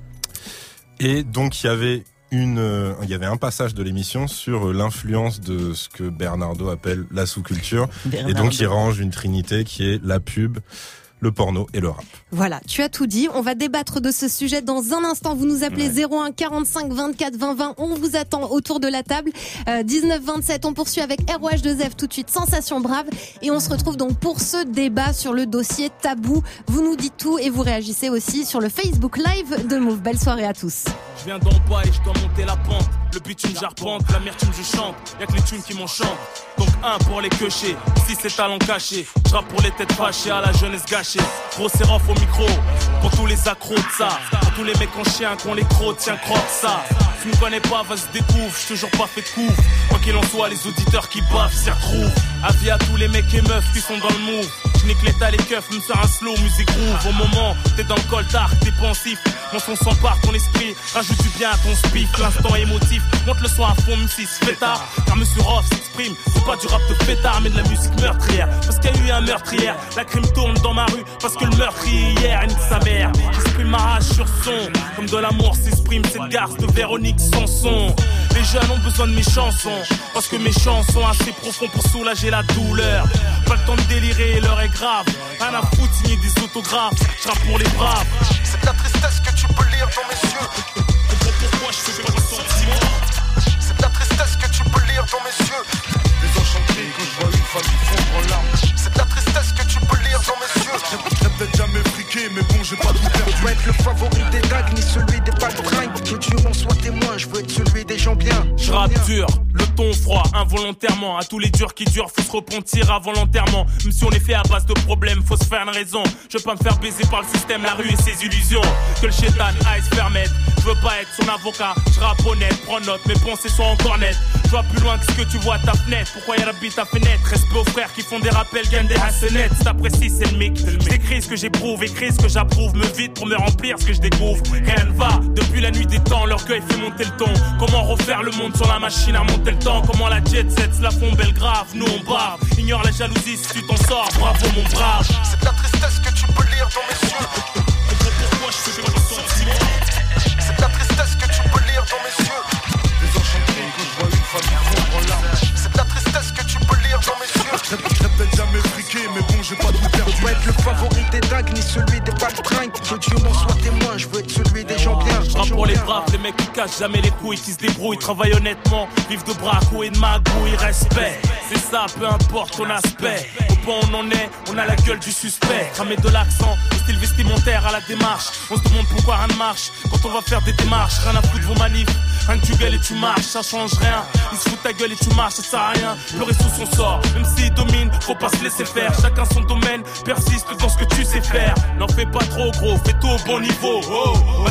Et donc, il y avait une, euh, il y avait un passage de l'émission sur euh, l'influence de ce que Bernardo appelle la sous-culture. Et donc, il range une trinité qui est la pub, le porno et le rap. Voilà, tu as tout dit. On va débattre de ce sujet dans un instant. Vous nous appelez zéro un quarante-cinq vingt-quatre vingt vingt. On vous attend autour de la table. Euh, dix-neuf vingt-sept, on poursuit avec R O H deux F tout de suite. Sensation Brave. Et on se retrouve donc pour ce débat sur le dossier tabou. Vous nous dites tout et vous réagissez aussi sur le Facebook Live de Move. Belle soirée à tous. Je viens d'en bas et je dois monter la pente. Le bitume j'arpente, l'amertume je chante. Y'a que les tunes qui m'enchantent. Donc un pour les queuchés, si c'est talent caché. Je rappe pour les têtes fâchées à la jeunesse gâchée. Gros sérof au micro, pour tous les accros de ça. Pour tous les mecs en chien qu'on les crocs, tiens croque ça. Tu me connais pas, vas-y découvre, j'suis toujours pas fait de couvre. Quoi qu'il en soit, les auditeurs qui baffent s'y retrouvent. Avis à tous les mecs et meufs qui sont dans le move. J'nique l'état les keufs, me sers un slow, musique groove. Au moment, t'es dans le coltard, t'es pensif. Mon son s'empare ton esprit, rajoute du bien à ton spiff. L'instant émotif, monte le son à fond, même si c'est fêtard. Car Monsieur Roth s'exprime, c'est pas du rap de fêtard, mais de la musique meurtrière. Parce qu'il y a eu un meurtrière, la crime tourne dans ma rue. Parce que le meurtrier hier, nique sa mère. J'exprime ma rage sur son, comme de l'amour s'exprime cette garce de Véronique Sanson. Les jeunes ont besoin de mes chansons, parce que mes chansons sont assez profonds pour soulager la douleur. Pas le temps de délirer, l'heure est grave. Rien à foutre, signer des autographes, je rappe pour les braves. C'est de la tristesse que tu peux lire dans mes yeux. Comprends pourquoi je fais pas de sentiments. C'est de la tristesse que tu peux lire dans mes yeux. Désenchanté quand je vois une famille fondre en larmes. C'est de la tristesse que tu peux lire dans mes yeux. J'ai peut-être jamais friqué, mais bon, j'ai pas tout perdu. Je veux être le favori des dagues, ni celui des palefrènes. Que Dieu m'en soit témoin, je veux être celui des gens bien. Je rappe dur, le ton froid, involontairement. À tous les durs qui durent, faut se repentir avant l'enterrement. Même si on est fait à base de problèmes, faut se faire une raison. Je veux pas me faire baiser par le système, la rue et ses illusions. Que le chétan aille se permettre. Je veux pas être son avocat, je rappe honnête, prends note, mes pensées sont encore nettes. Je vois plus loin que ce que tu vois à ta fenêtre. Pourquoi y'a la bite à fenêtre? Respect aux frères qui font des rappels, gagnent des hassenettes. Si t'apprécies, c'est le mic. J'écris ce que j'éprouve, écris ce que j'approuve. Me vide pour me remplir ce que je découvre. Rien ne va, depuis la nuit des temps, l'orgueil fait monter le ton. Comment refaire le monde sur la machine à monter le temps? Comment la jet set se la font belle grave? Nous on bave, ignore la jalousie si tu t'en sors. Bravo mon brave. C'est de la tristesse que tu peux lire dans mes yeux. Pourquoi je fais pas de sentiments? C'est de la tristesse que tu peux lire dans mes yeux. Désenchanté quand je vois une famille fondre en larmes. C'est de la tristesse que tu peux lire dans mes yeux. J'ai peut-être jamais friqué, mais bon, j'ai pas tout perdu. Je veux être le favori des dagues, ni celui des palefrènes. Que Dieu m'en soit témoin, je veux être celui des gens bien. Je rappe pour les braves, les mecs qui cachent jamais les couilles, qui se débrouillent, travaillent honnêtement, vivent de braco et de magouille, respect. C'est ça, peu importe ton aspect. Au point où on en est, on a la gueule du suspect. Cramer de l'accent, le style vestimentaire à la démarche. On se demande pourquoi rien ne marche quand on va faire des démarches. Rien à foutre de vos manifs, rien que tu gueules et tu marches, ça change rien. Ils se foutent ta gueule et tu marches, ça sert à rien. Pleurer sous son sort, même s'il domine, faut pas se laisser faire. Chacun son domaine, persiste dans ce que tu sais faire. N'en fais pas trop gros, fais tout au bon niveau. Oh, bah tiens la tempête.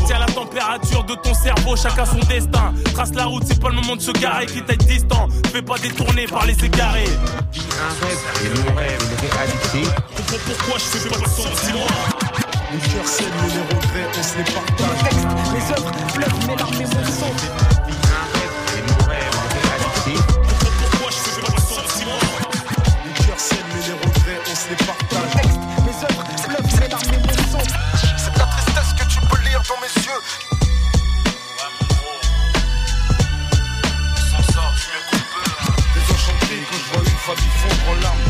température de ton cerveau, chacun son destin. Trace la route, c'est pas le moment de se garer, quitte à être distant. Fais pas détourner par les égarés. Un rêve, et mon rêve, une réalité. Comprends pourquoi je fais pas le son, dis-moi. Les cœurs saignent, mais les regrets, on se les partage. Texte, mes œuvres pleuvent mes larmes et mon sang. Un rêve, et mon rêve, une réalité. Comprends pourquoi je fais pas le son, dis-moi. Les cœurs saignent, mais les regrets, on se les partage. Texte, mes œuvres pleuvent mes larmes et mon sang. C'est de la tristesse que tu peux lire dans mes yeux. Désenchanté quand je vois une famille fondre en larmes.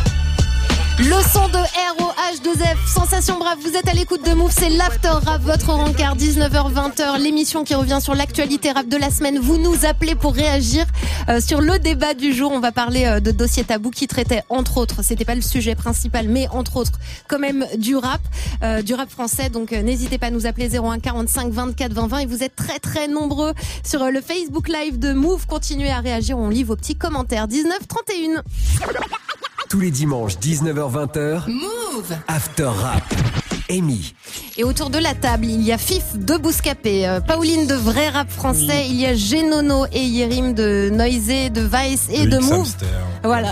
Le son de R O H deux F, Sensation Brave, vous êtes à l'écoute de Move, c'est l'After Rap, votre rencard, dix-neuf heures vingt, l'émission qui revient sur l'actualité rap de la semaine. Vous nous appelez pour réagir euh, sur le débat du jour. On va parler euh, de Dossier Tabou qui traitait, entre autres, c'était pas le sujet principal, mais entre autres, quand même du rap, euh, du rap français. Donc euh, n'hésitez pas à nous appeler zéro un quarante-cinq vingt-quatre vingt vingt et vous êtes très très nombreux sur euh, le Facebook Live de Move. Continuez à réagir, on lit vos petits commentaires. dix-neuf trente et un. Tous les dimanches, dix-neuf heures vingt, Move. After Rap. Amy. Et autour de la table, il y a Fif de Bouscapé, euh, Pauline de Vrai Rap Français, oui. Il y a Genono et Yerim de Noisé, de Vice et oui, de Move. Samster. Voilà.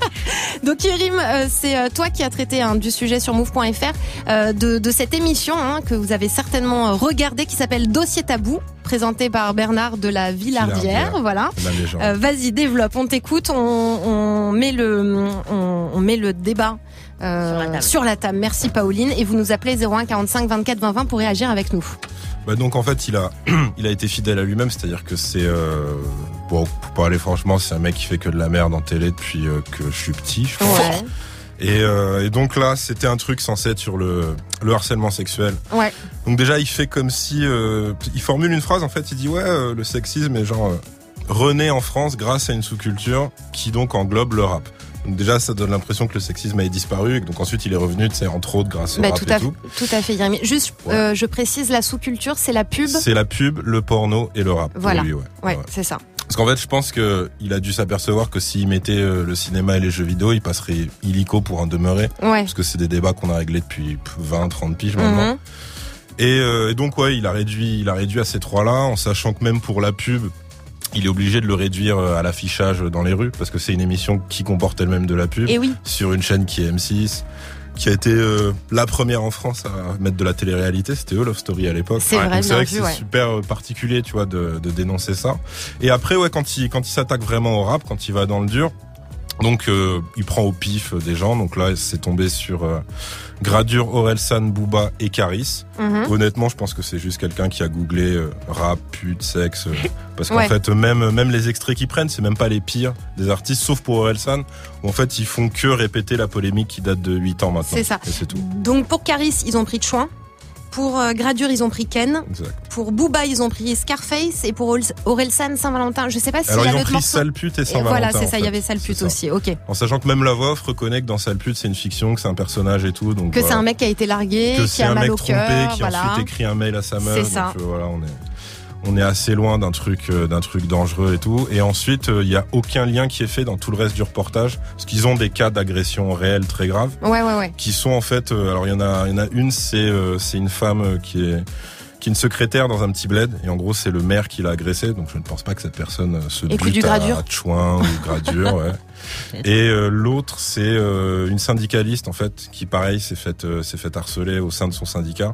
Donc Yerim, euh, c'est euh, toi qui as traité hein, du sujet sur move point f r, euh, de, de cette émission hein, que vous avez certainement regardée qui s'appelle Dossier Tabou, présentée par Bernard de la Villardière. Villardière. Voilà. Euh, vas-y, développe, on t'écoute, on, on met le, on, on met le débat. Euh, sur, la table. sur la table. Merci Pauline. Et vous nous appelez zéro un quarante-cinq vingt-quatre vingt vingt pour réagir avec nous. Bah donc en fait il a il a été fidèle à lui-même, c'est-à-dire que c'est euh, bon, pour parler franchement, c'est un mec qui fait que de la merde en télé depuis euh, que je suis petit, je pense. Ouais. Et, euh, et donc là c'était un truc censé être sur le le harcèlement sexuel. Ouais. Donc déjà il fait comme si euh, il formule une phrase en fait, il dit ouais euh, le sexisme est genre euh, renaît en France grâce à une sous-culture qui donc englobe le rap. Donc déjà, ça donne l'impression que le sexisme avait disparu et que donc ensuite il est revenu, tu sais, entre autres grâce au bah, rap tout et à tout. Fait, tout à fait, Jérémy. Juste, ouais. euh, je précise, la sous-culture, c'est la pub. C'est la pub, le porno et le rap. Voilà. Lui, ouais. Ouais, ouais, c'est ça. Parce qu'en fait, je pense que il a dû s'apercevoir que s'il mettait euh, le cinéma et les jeux vidéo, il passerait illico pour en demeurer. Ouais. Parce que c'est des débats qu'on a réglés depuis vingt, trente piges maintenant. Mm-hmm. Et, euh, et donc ouais, il a réduit, il a réduit à ces trois-là, en sachant que même pour la pub, il est obligé de le réduire à l'affichage dans les rues parce que c'est une émission qui comporte elle-même de la pub. Et oui. Sur une chaîne qui est M six, qui a été euh, la première en France à mettre de la télé-réalité. C'était eux Love Story à l'époque. C'est ouais. vrai, Donc c'est vrai que vu, c'est ouais. super particulier, tu vois, de, de dénoncer ça. Et après, ouais, quand il quand il s'attaque vraiment au rap, quand il va dans le dur. Donc euh, il prend au pif des gens. Donc là, c'est tombé sur euh, Gradure, Orelsan, Booba et Caris. Mm-hmm. Honnêtement, je pense que c'est juste quelqu'un qui a googlé euh, rap, pute, sexe. Euh, parce qu'en ouais. fait, même même les extraits qu'ils prennent, c'est même pas les pires des artistes, sauf pour Orelsan, où en fait, ils font que répéter la polémique qui date de huit ans maintenant. C'est ça. Et c'est tout. Donc pour Caris, ils ont pris de Chouin. Pour euh, Gradure, ils ont pris Ken. Exact. Pour Booba, ils ont pris Scarface. Et pour Orelsan, Saint-Valentin. Je sais pas si alors, il y a ils ont l'autre pris morceau. Sale pute et Saint-Valentin. Voilà, c'est ça, il fait. y avait Sale pute aussi, ok. En sachant que même la voix off reconnaît que dans Sale pute, c'est une fiction, que c'est un personnage et tout. Donc, que voilà. c'est un mec qui a été largué, que qui a mal au cœur. Que c'est un mec trompé, qui voilà. ensuite écrit un mail à sa meuf. C'est donc, ça. Euh, voilà, on est... On est assez loin d'un truc, euh, d'un truc dangereux et tout. Et ensuite, il euh, y a aucun lien qui est fait dans tout le reste du reportage, parce qu'ils ont des cas d'agression réelle très graves. Ouais, ouais, ouais. Qui sont en fait, euh, alors il y en a, il y en a une, c'est, euh, c'est une femme euh, qui est, qui est une secrétaire dans un petit bled. Et en gros, c'est le maire qui l'a agressée. Donc je ne pense pas que cette personne euh, se Écoute bute du à, à Chouin ou Gradure. Ouais. Et euh, l'autre, c'est euh, une syndicaliste en fait, qui pareil s'est fait, euh, s'est fait harceler au sein de son syndicat.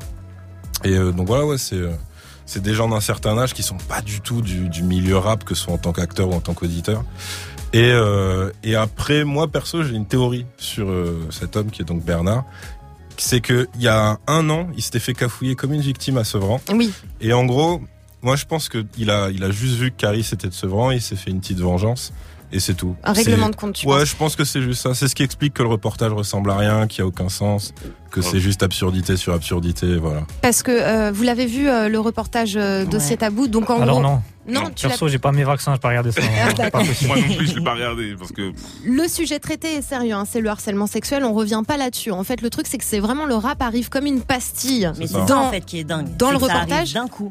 Et euh, donc voilà, ouais, c'est. Euh, C'est des gens d'un certain âge qui sont pas du tout du, du milieu rap, que ce soit en tant qu'acteur ou en tant qu'auditeur. Et, euh, et après, moi perso, j'ai une théorie sur euh, cet homme qui est donc Bernard. C'est que il y a un an, il s'était fait cafouiller comme une victime à Sevran. Oui. Et en gros, moi je pense que il a, il a juste vu que Caris était de Sevran, il s'est fait une petite vengeance. Et c'est tout. Un règlement c'est... de compte, tu Ouais, penses? je pense que c'est juste ça. C'est ce qui explique que le reportage ressemble à rien, qu'il y a aucun sens, que ouais. c'est juste absurdité sur absurdité, voilà. Parce que euh, vous l'avez vu euh, le reportage euh, Dossier ouais. Tabou, donc en Alors gros. non. Non, non tu perso, l'as... j'ai pas mes vaccins, j'ai pas regardé ça. Ah, pas Moi non plus, je l'ai pas regardé parce que. Le sujet traité est sérieux, hein, c'est le harcèlement sexuel. On revient pas là-dessus. En fait, le truc, c'est que c'est vraiment le rap arrive comme une pastille. Mais c'est dans, ça en fait qui est dingue. Dans c'est le que ça reportage, d'un coup.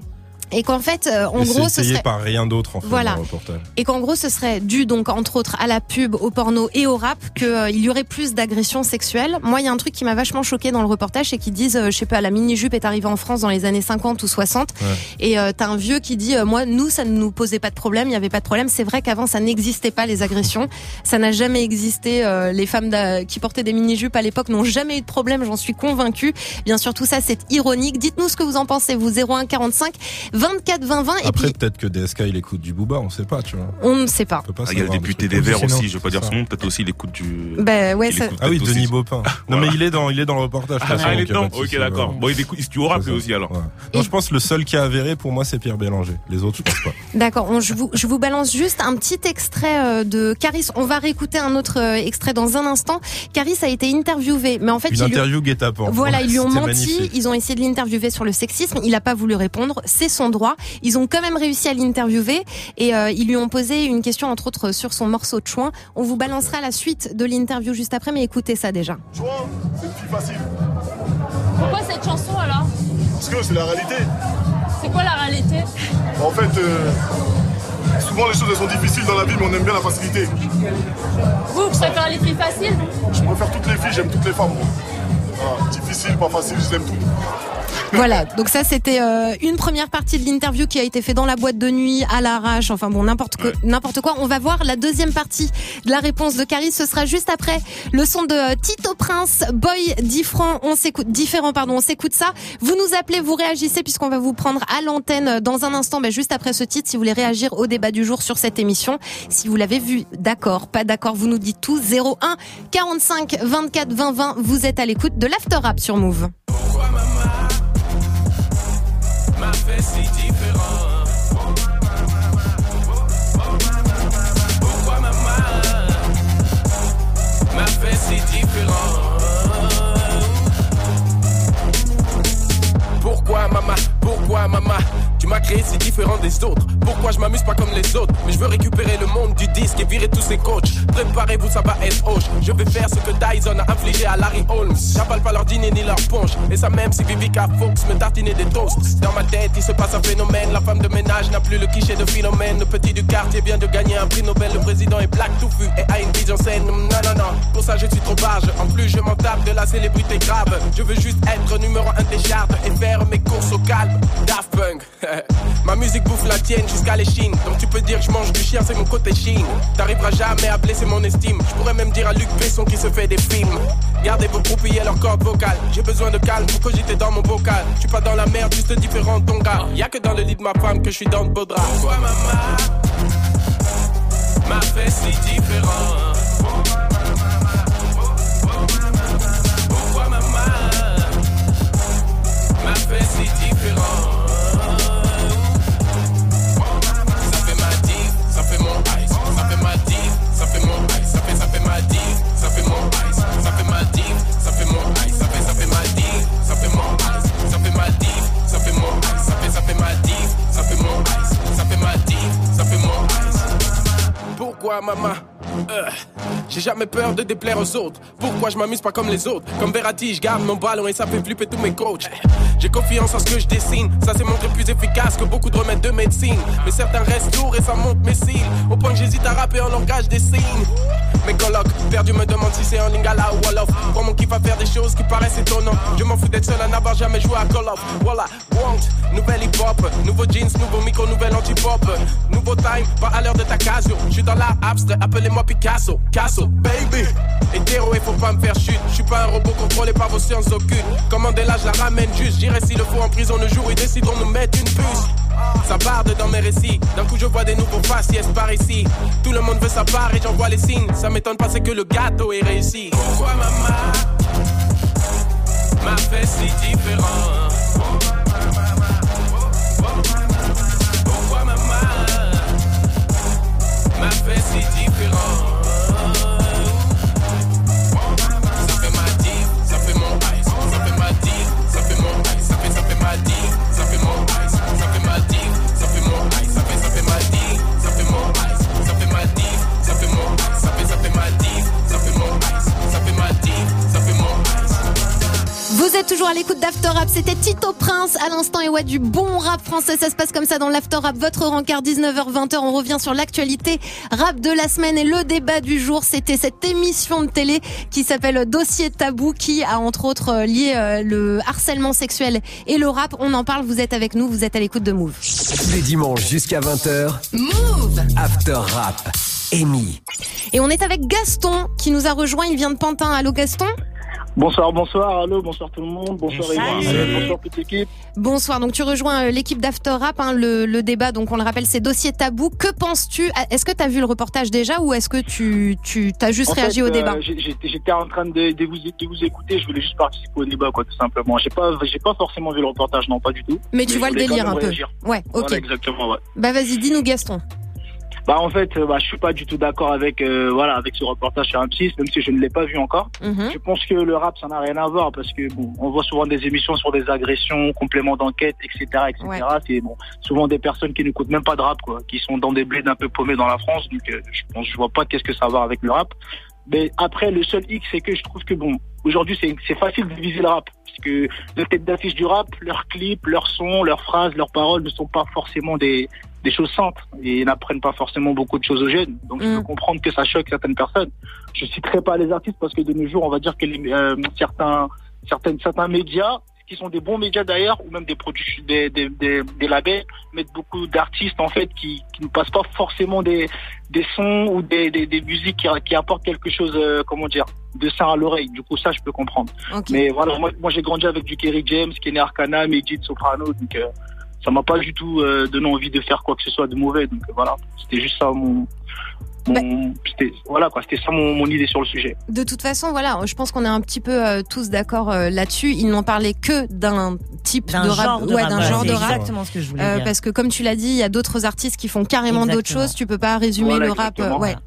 Et qu'en fait, euh, en Et gros, c'est ce serait par rien d'autre en fait voilà. dans le reportage. Et qu'en gros, ce serait dû donc entre autres à la pub, au porno et au rap que euh, il y aurait plus d'agressions sexuelles. Moi, il y a un truc qui m'a vachement choqué dans le reportage, c'est qu'ils disent, euh, je sais pas, la mini-jupe est arrivée en France dans les années cinquante ou soixante. Ouais. Et euh, t'as un vieux qui dit, euh, moi, nous, ça ne nous posait pas de problème, il y avait pas de problème. C'est vrai qu'avant, ça n'existait pas les agressions, ça n'a jamais existé. Euh, les femmes qui portaient des mini-jupes à l'époque n'ont jamais eu de problème, j'en suis convaincue. Bien sûr, tout ça, c'est ironique. Dites-nous ce que vous en pensez, vous zéro un quarante-cinq vingt-quatre vingt vingt. Après, et puis, peut-être que D S K il écoute du Booba, on sait pas, tu vois. On ne sait pas. pas ah, il y a le député des Verts aussi, je vais pas dire son nom, peut-être aussi il écoute du. Bah ouais, ça... Ah oui, Denis Baupin. Non mais il est dans, il est dans le reportage. Ah, ah il est dedans. Ok, d'accord. Bon, il écoute, tu auras plus aussi alors. Ouais. Non, je pense que le seul qui a avéré pour moi c'est Pierre Bélanger. Les autres, je pense pas. D'accord. On, je vous, je vous balance juste un petit extrait de Caris. On va réécouter un autre extrait dans un instant. Caris a été interviewé, mais en fait, une ils interview lui... guet-apens. Voilà, ils lui ont menti. Magnifique. Ils ont essayé de l'interviewer sur le sexisme. Il a pas voulu répondre. C'est son droit. Ils ont quand même réussi à l'interviewer et euh, ils lui ont posé une question entre autres sur son morceau de Chouin. On vous balancera la suite de l'interview juste après, mais écoutez ça déjà. Chouin, c'est une fille facile. Pourquoi cette chanson alors? Parce que c'est la réalité. C'est quoi la réalité? En fait, euh, souvent les choses elles sont difficiles dans la vie, mais on aime bien la facilité. Vous, vous préférez les filles faciles? Je préfère toutes les filles, j'aime toutes les femmes. Voilà, difficile, pas facile, je les aime toutes. Voilà, donc ça c'était euh, une première partie de l'interview qui a été faite dans la boîte de nuit, à l'arrache, enfin bon, n'importe quoi, n'importe quoi. On va voir la deuxième partie de la réponse de Caris, ce sera juste après le son de euh, Tito Prince, Boy différent, on s'écoute, différent, pardon, on s'écoute ça. Vous nous appelez, vous réagissez puisqu'on va vous prendre à l'antenne dans un instant, bah, juste après ce titre, si vous voulez réagir au débat du jour sur cette émission. Si vous l'avez vu, d'accord, pas d'accord, vous nous dites tout. zéro un quarante-cinq vingt-quatre vingt vingt, vous êtes à l'écoute de l'After Rap sur Move. M'a fait si différent. Pourquoi maman m'a fait si différent? Pourquoi maman, pourquoi maman tu m'as créé si différent des autres? Pourquoi je m'amuse pas comme les autres? Mais je veux récupérer le monde du disque et virer tous ces coachs. Préparez-vous, ça va être hoche. Je vais faire ce que Dyson a infligé à Larry Holmes. J'avale pas leur dîner ni leur ponche. Et ça même si Vivica Fox me tartinait des toasts. Dans ma tête il se passe un phénomène. La femme de ménage n'a plus le cliché de Philomène. Le petit du quartier vient de gagner un prix Nobel. Le président est black touffu et a une vision saine. Non non non, pour ça je suis trop barge. En plus je m'en tape de la célébrité grave. Je veux juste être numéro un des charts et faire mes courses au calme. Daft Punk. Ma musique bouffe la tienne jusqu'à l'échine. Donc tu peux dire que je mange du chien, c'est mon côté chine. T'arriveras jamais à blesser mon estime. Je pourrais même dire à Luc Besson qui se fait des films. Gardez vos groupes et leur corde vocale. J'ai besoin de calme pour cogiter dans mon bocal. Je suis pas dans la merde, juste différent de ton gars. Y'a que dans le lit de ma femme que je suis dans le beau drap. Pourquoi maman m'a fait si différent? Pourquoi maman m'a fait si différent? Pourquoi maman euh, j'ai jamais peur de déplaire aux autres. Pourquoi je m'amuse pas comme les autres? Comme Verratti, je garde mon ballon et ça fait flipper tous mes coachs. J'ai confiance en ce que je dessine. Ça s'est montré plus efficace que beaucoup de remèdes de médecine. Mais certains restent lourds et ça monte mes cils. Au point que j'hésite à rapper en langage des signes. Mes colocs, perdu me demande si c'est en lingala ou wolof. Pour mon kiff à faire des choses qui paraissent étonnantes. Je m'en fous d'être seul à n'avoir jamais joué à Call of. Voilà, want, nouvelle hip-hop. Nouveau jeans, nouveau micro, nouvelle anti-pop. Nouveau time, pas à l'heure de ta casio. Je suis dans l'art abstrait, appelez-moi Picasso. Casso, baby. Hétéro et faut pas me faire chute. Je suis pas un robot contrôlé par vos sciences occultes. Commandez là, je la ramène juste. J'irai s'il le faut en prison le jour où ils décideront de nous mettre une puce. Ça barde dans mes récits. D'un coup je vois des nouveaux faciès par ici. Tout le monde veut sa part et j'en vois les signes. Ça m'étonne pas, c'est que le gâteau est réussi. Pourquoi maman m'a fait si différent? Pourquoi maman m'a fait si différent? Ça fait ma div, ça fait mon ice. Ça fait ma div, ça fait mon ice. Ça fait, ça fait ma div, ça fait mon ice. Ça fait ma div, ça fait mon ice. Ça fait, ça fait ma div, ça fait mon ice. Ça fait ma div, ça fait mon ice. Ça fait, ça fait ma div, ça fait mon ice. Ça fait ma div, ça fait mon ice. Vous êtes toujours toujours à l'écoute d'After Rap. C'était Tito Prince à l'instant et ouais, du bon rap français. Ça se passe comme ça dans l'After Rap. Votre rencard, dix-neuf heures vingt. On revient sur l'actualité rap de la semaine et le débat du jour. C'était cette émission de télé qui s'appelle Dossier Tabou qui a entre autres lié le harcèlement sexuel et le rap. On en parle. Vous êtes avec nous. Vous êtes à l'écoute de Move. Tous les dimanches jusqu'à vingt heures. Move After Rap. Amy. Et on est avec Gaston qui nous a rejoint. Il vient de Pantin. Allô Gaston? Bonsoir, bonsoir, allô, bonsoir tout le monde, bonsoir Amy, bonsoir toute l'équipe. Bonsoir, donc tu rejoins l'équipe d'After Rap, hein, le, le débat, donc on le rappelle, c'est Dossier Tabou. Que penses-tu? Est-ce que tu as vu le reportage déjà ou est-ce que tu, tu as juste en réagi fait, au débat? euh, J'étais, j'étais en train de, de, vous, de vous écouter, je voulais juste participer au débat, quoi, tout simplement. J'ai pas, j'ai pas forcément vu le reportage, non, pas du tout. Mais tu mais vois le délire un peu. réagir. Ouais, ok. Voilà, exactement, ouais. Bah vas-y, dis-nous Gaston. Bah en fait, euh, bah, je suis pas du tout d'accord avec euh, voilà avec ce reportage sur M six, même si je ne l'ai pas vu encore. Mm-hmm. Je pense que le rap ça n'a rien à voir parce que bon, on voit souvent des émissions sur des agressions, compléments d'enquête, et cetera, et cetera. Ouais. C'est bon, souvent des personnes qui n'écoutent même pas de rap, quoi, qui sont dans des bleds un peu paumés dans la France. Donc euh, je pense, je vois pas qu'est-ce que ça va voir avec le rap. Mais après, le seul hic, c'est que je trouve que bon, aujourd'hui, c'est, c'est facile de viser le rap. Parce que les têtes d'affiche du rap, leurs clips, leurs sons, leurs phrases, leurs paroles ne sont pas forcément des, des choses simples et n'apprennent pas forcément beaucoup de choses aux jeunes. Donc, mm. je peux comprendre que ça choque certaines personnes. Je citerai pas les artistes parce que de nos jours, on va dire que les, euh, certains, certaines, certains médias, qui sont des bons médias d'ailleurs, ou même des produits, des, des, des, des labels, mettent beaucoup d'artistes en fait qui, qui ne passent pas forcément des, des sons ou des, des, des musiques qui, qui apportent quelque chose, euh, comment dire, de sain à l'oreille. Du coup, ça, je peux comprendre. Okay. Mais voilà, moi, moi, j'ai grandi avec du Kerry James, Kenny Arcana, Medjid Soprano, donc euh, ça m'a pas du tout euh, donné envie de faire quoi que ce soit de mauvais. Donc euh, voilà, c'était juste ça mon. Mon, bah, c'était, voilà quoi, c'était ça mon, mon idée sur le sujet. De toute façon, voilà, je pense qu'on est un petit peu euh, tous d'accord euh, là-dessus. Ils n'en parlaient que d'un type d'un de rap, genre de ouais, rap, d'un ouais, genre c'est de rap. Exactement ce que je voulais euh, dire. Parce que comme tu l'as dit, il y a d'autres artistes qui font carrément exactement. d'autres choses. Tu peux pas résumer voilà, le rap. Euh, ouais.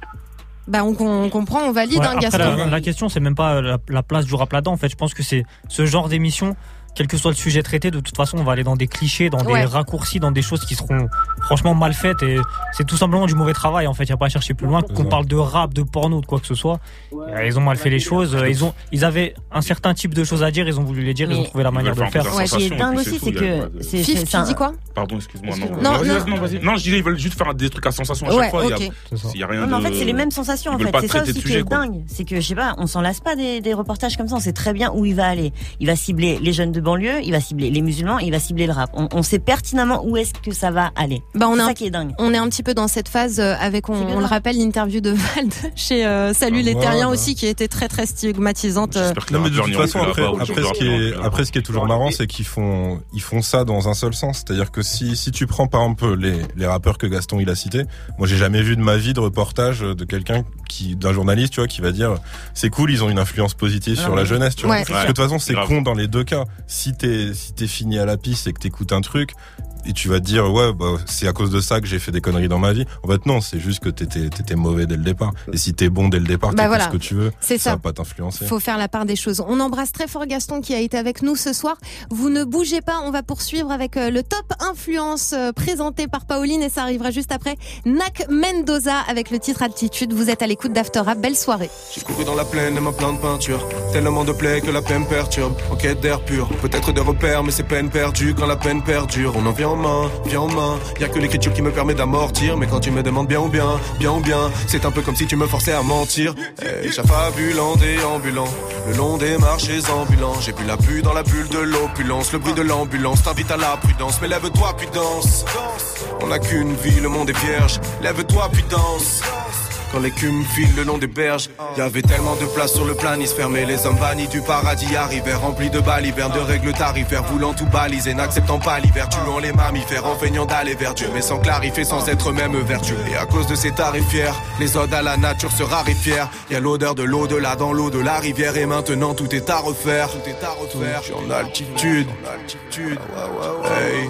Bah on, on comprend, on valide, ouais, hein, après, Gaston. La, la question, c'est même pas la, la place du rap là-dedans. En fait, je pense que c'est ce genre d'émission. Quel que soit le sujet traité, de toute façon, on va aller dans des clichés, dans ouais. des raccourcis, dans des choses qui seront franchement mal faites. Et c'est tout simplement du mauvais travail, en fait. Il n'y a pas à chercher plus loin. Qu'on parle de rap, de porno, de quoi que ce soit. Ouais. Ils ont mal fait les choses. Ils, ont, ils avaient un certain type de choses à dire. Ils ont voulu les dire. Mais ils ont trouvé la manière de le faire. Ouais, ce qui est dingue aussi, c'est que. C'est, Fif, tu dis quoi? Pardon, excuse-moi. Non, non, vas-y, non. vas-y, non, vas-y. Non, je disais, ils veulent juste faire des trucs à sensation à chaque ouais, fois. Okay. Il y a rien non, de... mais en fait, c'est les mêmes sensations. En fait, c'est ça aussi qui est dingue. C'est que, je sais pas, on s'en lasse pas des, des reportages comme ça. On sait très bien où il va aller. Il va cibler les jeunes de banlieue. Il va cibler les musulmans, il va cibler le rap. On, on sait pertinemment où est-ce que ça va aller. Bah on c'est est ça un, qui est dingue. On est un petit peu dans cette phase avec, on, on le rappelle, l'interview de Vald chez euh, Salut ah, les Terriens voilà. aussi, qui était très très stigmatisante. Non mais de toute façon après, après ce qui est après ce qui est toujours marrant, c'est qu'ils font ils font ça dans un seul sens. C'est-à-dire que si si tu prends par exemple les les rappeurs que Gaston il a cités, moi j'ai jamais vu de ma vie de reportage de quelqu'un qui d'un journaliste tu vois qui va dire c'est cool, ils ont une influence positive ah, sur ouais. la jeunesse, tu vois. Ouais. Parce que de toute façon c'est Grave. con dans les deux cas. Si t'es si t'es fini à la piste et que t'écoutes un truc et tu vas te dire ouais bah c'est à cause de ça que j'ai fait des conneries dans ma vie. En fait non, c'est juste que t'étais t'étais mauvais dès le départ. Et si t'es bon dès le départ, bah tu voilà. fais ce que tu veux. C'est ça. ça va pas t'influencer. Faut faire la part des choses. On embrasse très fort Gaston qui a été avec nous ce soir. Vous ne bougez pas, on va poursuivre avec le top influence présenté par Pauline et ça arrivera juste après Nak Mendoza avec le titre Altitude. Vous êtes à l'écoute d'After Rap. Belle soirée. J'ai couru dans la plaine et ma plein de peinture. Tellement de plaies que la peine perturbe. En quête d'air pur, peut-être de repères, mais c'est peine perdue quand la peine perdure. On en vient en main, vient en main. Y'a que l'écriture qui me permet d'amortir. Mais quand tu me demandes bien ou bien, bien ou bien, c'est un peu comme si tu me forçais à mentir. Hey, j'affabule en déambulant le long des marchés ambulants. J'ai bu la bulle dans la bulle de l'opulence. Le bruit de l'ambulance t'invite à la prudence. Mais lève-toi puis danse. On n'a qu'une vie, le monde est vierge. Lève-toi puis danse. Quand l'écume file le long des berges, y'avait tellement de place sur le planisphère. Mais les hommes bannis du paradis arrivèrent, remplis de balivernes, de règles tarifaires, voulant tout baliser, n'acceptant pas l'hiver, tuant les mammifères, en feignant d'aller vers Dieu, mais sans clarifier, sans être eux-mêmes vertueux. Et à cause de ces tarifières, les odes à la nature se raréfièrent. Y'a l'odeur de l'au-delà dans l'eau de la rivière, et maintenant tout est à refaire. Tout est à refaire. J'suis en altitude. Hey.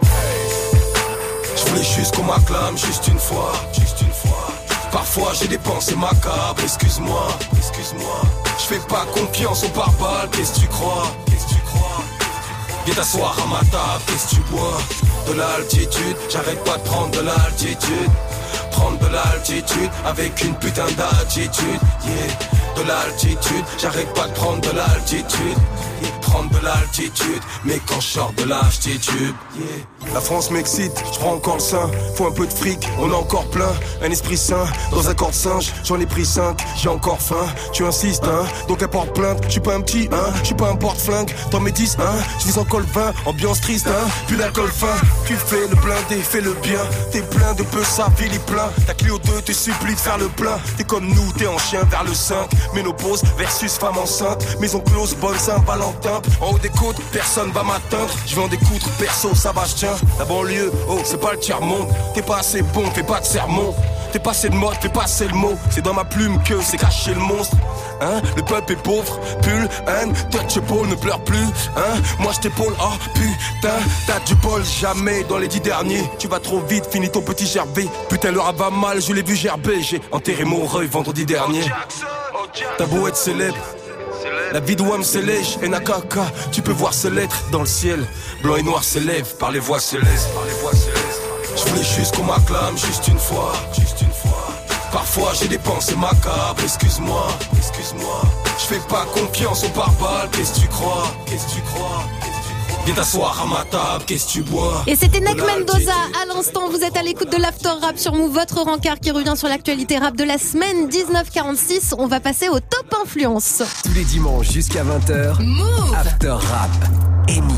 J'voulais juste qu'on m'acclame, juste une fois, juste une fois. Parfois j'ai des pensées macabres, excuse-moi, excuse-moi. Je fais pas confiance aux barbares, qu'est-ce que tu crois, qu'est-ce que tu crois. Viens t'asseoir à ma table, qu'est-ce que tu bois. De l'altitude, j'arrête pas de prendre de l'altitude. Prendre de l'altitude avec une putain d'attitude, yeah. De l'altitude, j'arrête pas de prendre de l'altitude. prendre de l'altitude, mais quand je sors de là, je titube. Yeah. La France m'excite, je prends encore le sein. Faut un peu de fric, on a encore plein. Un esprit sain, dans un corps de singe. J'en ai pris cinq, j'ai encore faim. Tu insistes, hein, donc elle porte plainte. Je suis pas un petit, hein, je suis pas un porte-flingue. T'en mets dix, hein, je vis encore le vin. Ambiance triste, hein, plus d'alcool fin. Tu fais le blindé, fais le bien. T'es plein de peu, ça ville est plein. Ta Clio deux te supplie de faire le plein. T'es comme nous, t'es en chien vers le cinq. Ménopause versus femme enceinte. Maison close, bonne Saint-Valentin. En haut des côtes, personne va m'atteindre. Je vais en découdre, perso, ça va, je tiens. La banlieue, oh, c'est pas le tiers-monde. T'es pas assez bon, fais pas de sermon. T'es passé de mode, fais passer le mot. C'est dans ma plume que c'est caché le monstre. Hein, le peuple est pauvre, pull, haine, touch épaule, ne pleure plus. Hein, moi je t'épaule, oh putain, t'as du bol, jamais dans les dix derniers. Tu vas trop vite, finis ton petit gerbé. Putain, le rat va mal, je l'ai vu gerber. J'ai enterré mon reuil vendredi dernier. T'as beau être célèbre, la vie de Wam c'est lèche, N A K K, tu peux voir ces lettres dans le ciel. Blanc et noir s'élèvent par les voix célestes. Je voulais juste qu'on m'acclame, juste une fois, juste une fois. Parfois j'ai des pensées macabres, excuse-moi, excuse-moi. Je fais pas confiance aux pare-balles, qu'est-ce que tu crois, qu'est-ce que tu crois. Viens t'asseoir à ma table, qu'est-ce que tu bois. Et c'était Nek Mendoza à l'instant, vous êtes à l'écoute de l'After Rap sur Move, votre rencard qui revient sur l'actualité rap de la semaine. Dix-neuf quarante-six, on va passer au Top Influence. Tous les dimanches jusqu'à vingt heures, Move After Rap, Amy.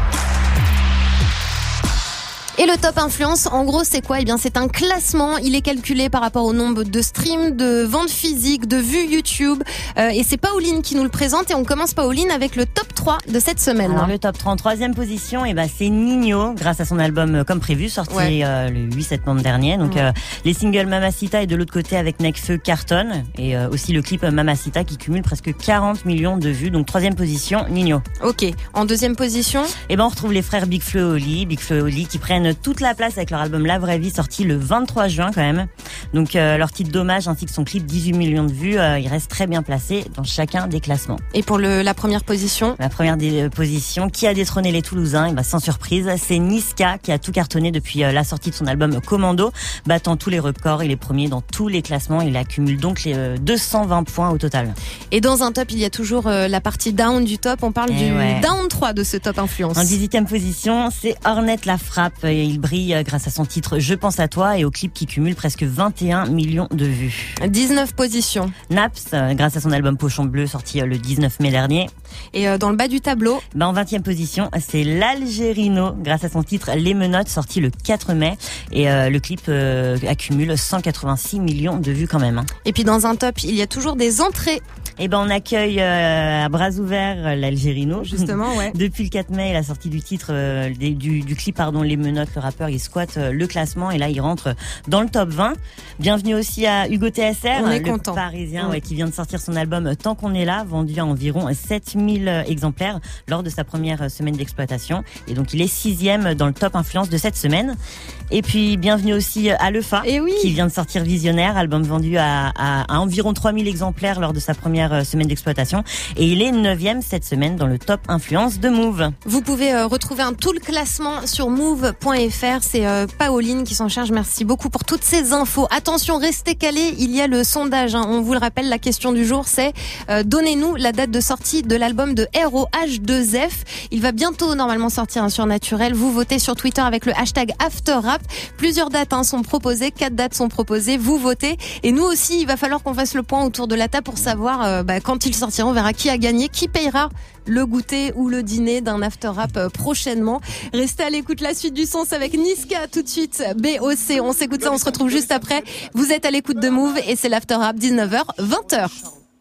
Et le Top Influence, en gros, c'est quoi? Eh bien, c'est un classement. Il est calculé par rapport au nombre de streams, de ventes physiques, de vues YouTube. Euh, et c'est Pauline qui nous le présente. Et on commence, Pauline, avec le top trois de cette semaine. Alors, le top trois en troisième position, eh ben, c'est Ninho, grâce à son album Comme Prévu, sorti ouais. euh, le huit septembre dernier. Donc, ouais. euh, les singles Mamacita et de l'autre côté avec Nekfeu cartonne. Et euh, aussi le clip Mamacita qui cumule presque quarante millions de vues. Donc, troisième position, Ninho. Ok. En deuxième position? Eh ben, on retrouve les frères Big Flo et Oli. Big Flo et Oli qui prennent toute la place avec leur album La Vraie Vie, sorti le vingt-trois juin quand même. Donc euh, leur titre d'hommage ainsi que son clip, dix-huit millions de vues, euh, ils restent très bien placés dans chacun des classements. Et pour le, la première position? La première des euh, positions, qui a détrôné les Toulousains? Et bah, sans surprise, c'est Niska qui a tout cartonné depuis euh, la sortie de son album Commando, battant tous les records. Il est premier dans tous les classements. Il accumule donc les euh, deux cent vingt points au total. Et dans un top, il y a toujours euh, la partie down du top. On parle et du ouais. down trois de ce Top Influence. En dix-huitième position, c'est Ornette La Frappe. Et il brille grâce à son titre Je pense à toi et au clip qui cumule presque vingt et un millions de vues. dix-neuf positions. Naps, grâce à son album Pochon Bleu, sorti le dix-neuf mai dernier. Et dans le bas du tableau, ben en vingtième position, c'est l'Algérino, grâce à son titre Les Menottes, sorti le quatre mai. Et euh, le clip euh, accumule cent quatre-vingt-six millions de vues quand même. Hein. Et puis dans un top, il y a toujours des entrées. Et ben on accueille euh, à bras ouverts l'Algérino. Justement, ouais. Depuis le quatre mai, la sortie du titre, euh, du, du clip, pardon, Les Menottes, le rappeur, il squatte euh, le classement et là il rentre dans le top vingt. Bienvenue aussi à Hugo T S R, on est le content. Parisien, ouais. Ouais, qui vient de sortir son album Tant qu'on est là, vendu à environ sept mille exemplaires lors de sa première semaine d'exploitation. Et donc il est sixième dans le top influence de cette semaine. Et puis bienvenue aussi à Lefa, et oui. qui vient de sortir Visionnaire, album vendu à, à, à environ trois mille exemplaires lors de sa première semaine d'exploitation. Et il est neuvième cette semaine dans le top influence de Move. Vous pouvez euh, retrouver un tout le classement sur move point f r. C'est euh, Pauline qui s'en charge. Merci beaucoup pour toutes ces infos. Attention, restez calés. Il y a le sondage. Hein. On vous le rappelle, la question du jour, c'est euh, donnez-nous la date de sortie de l'album de R O H deux F. Il va bientôt normalement sortir hein, sur Naturel. Vous votez sur Twitter avec le hashtag AfterRap. Plusieurs dates hein, sont proposées. Quatre dates sont proposées. Vous votez. Et nous aussi, il va falloir qu'on fasse le point autour de la table pour savoir euh, bah, quand il sortira. On verra qui a gagné, qui payera le goûter ou le dîner d'un after rap euh, prochainement. Restez à l'écoute, la suite du son, c'est avec Niska tout de suite. B O C, on s'écoute ça, on se retrouve juste après. Vous êtes à l'écoute de Move et c'est l'after rap, dix-neuf heures, vingt heures.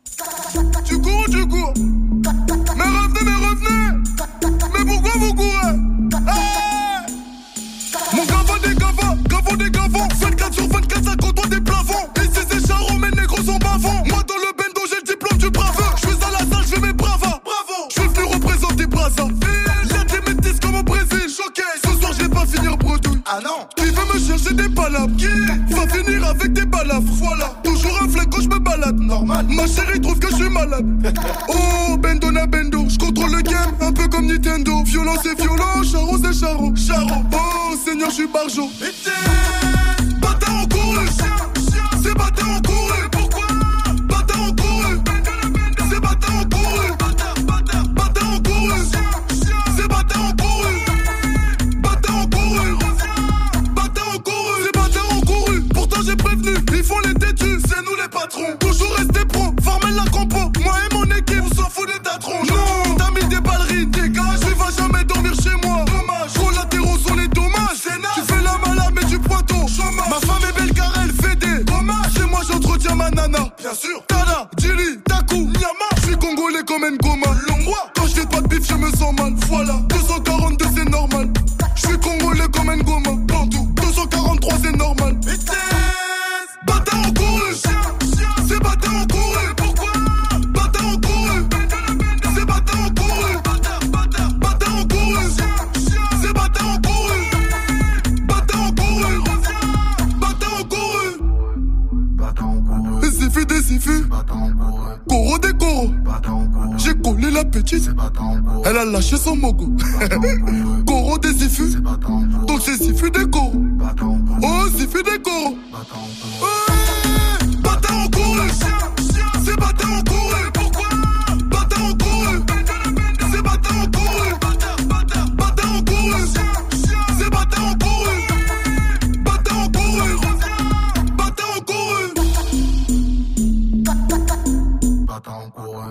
Tu cours, tu cours. Mais revenez, mais revenez. Mais pourquoi vous courez? Hey, mon gavot des gavos, gavot des gavons. vingt-quatre sur vingt-quatre, ça côtoie des plafonds. Ici c'est charron, mes négros sont bavons. Moi dans le bendo, j'ai le diplôme du braveur. Je suis à la salle, je fais mes bravas. Bravo, je suis venu représenter Brazzaville. Y'a des métis comme au Brésil. Choqué, ce soir je vais pas finir bredouille. Ah non, qui veut me chercher des palabres? Qui va finir avec des balafres? Voilà, toujours un flingue quand je me balade. Normal, ma chérie trouve que je suis malade. Oh, bendo na bendo, je contrôle le game, un peu comme Nintendo. Violence et violent, charo c'est charo. Charo, oh Seigneur, je suis barjo. Bâtard en couru, c'est bâtard en couru. Pourquoi? Bâtard en couru, c'est bâtard en couru. Bâtard en couru, la petite, elle a lâché son mogo. Coro des Zifu, donc c'est Zifu des Coro. Oh, Zifu des Coro. Bâtard en couru, c'est bâtard en couru. Pourquoi? Bâtard en couru, c'est bâtard en couru. Bâtard en couru, c'est bâtard en couru. Bâtard en couru, bâtard en couru. Bâtard en couru.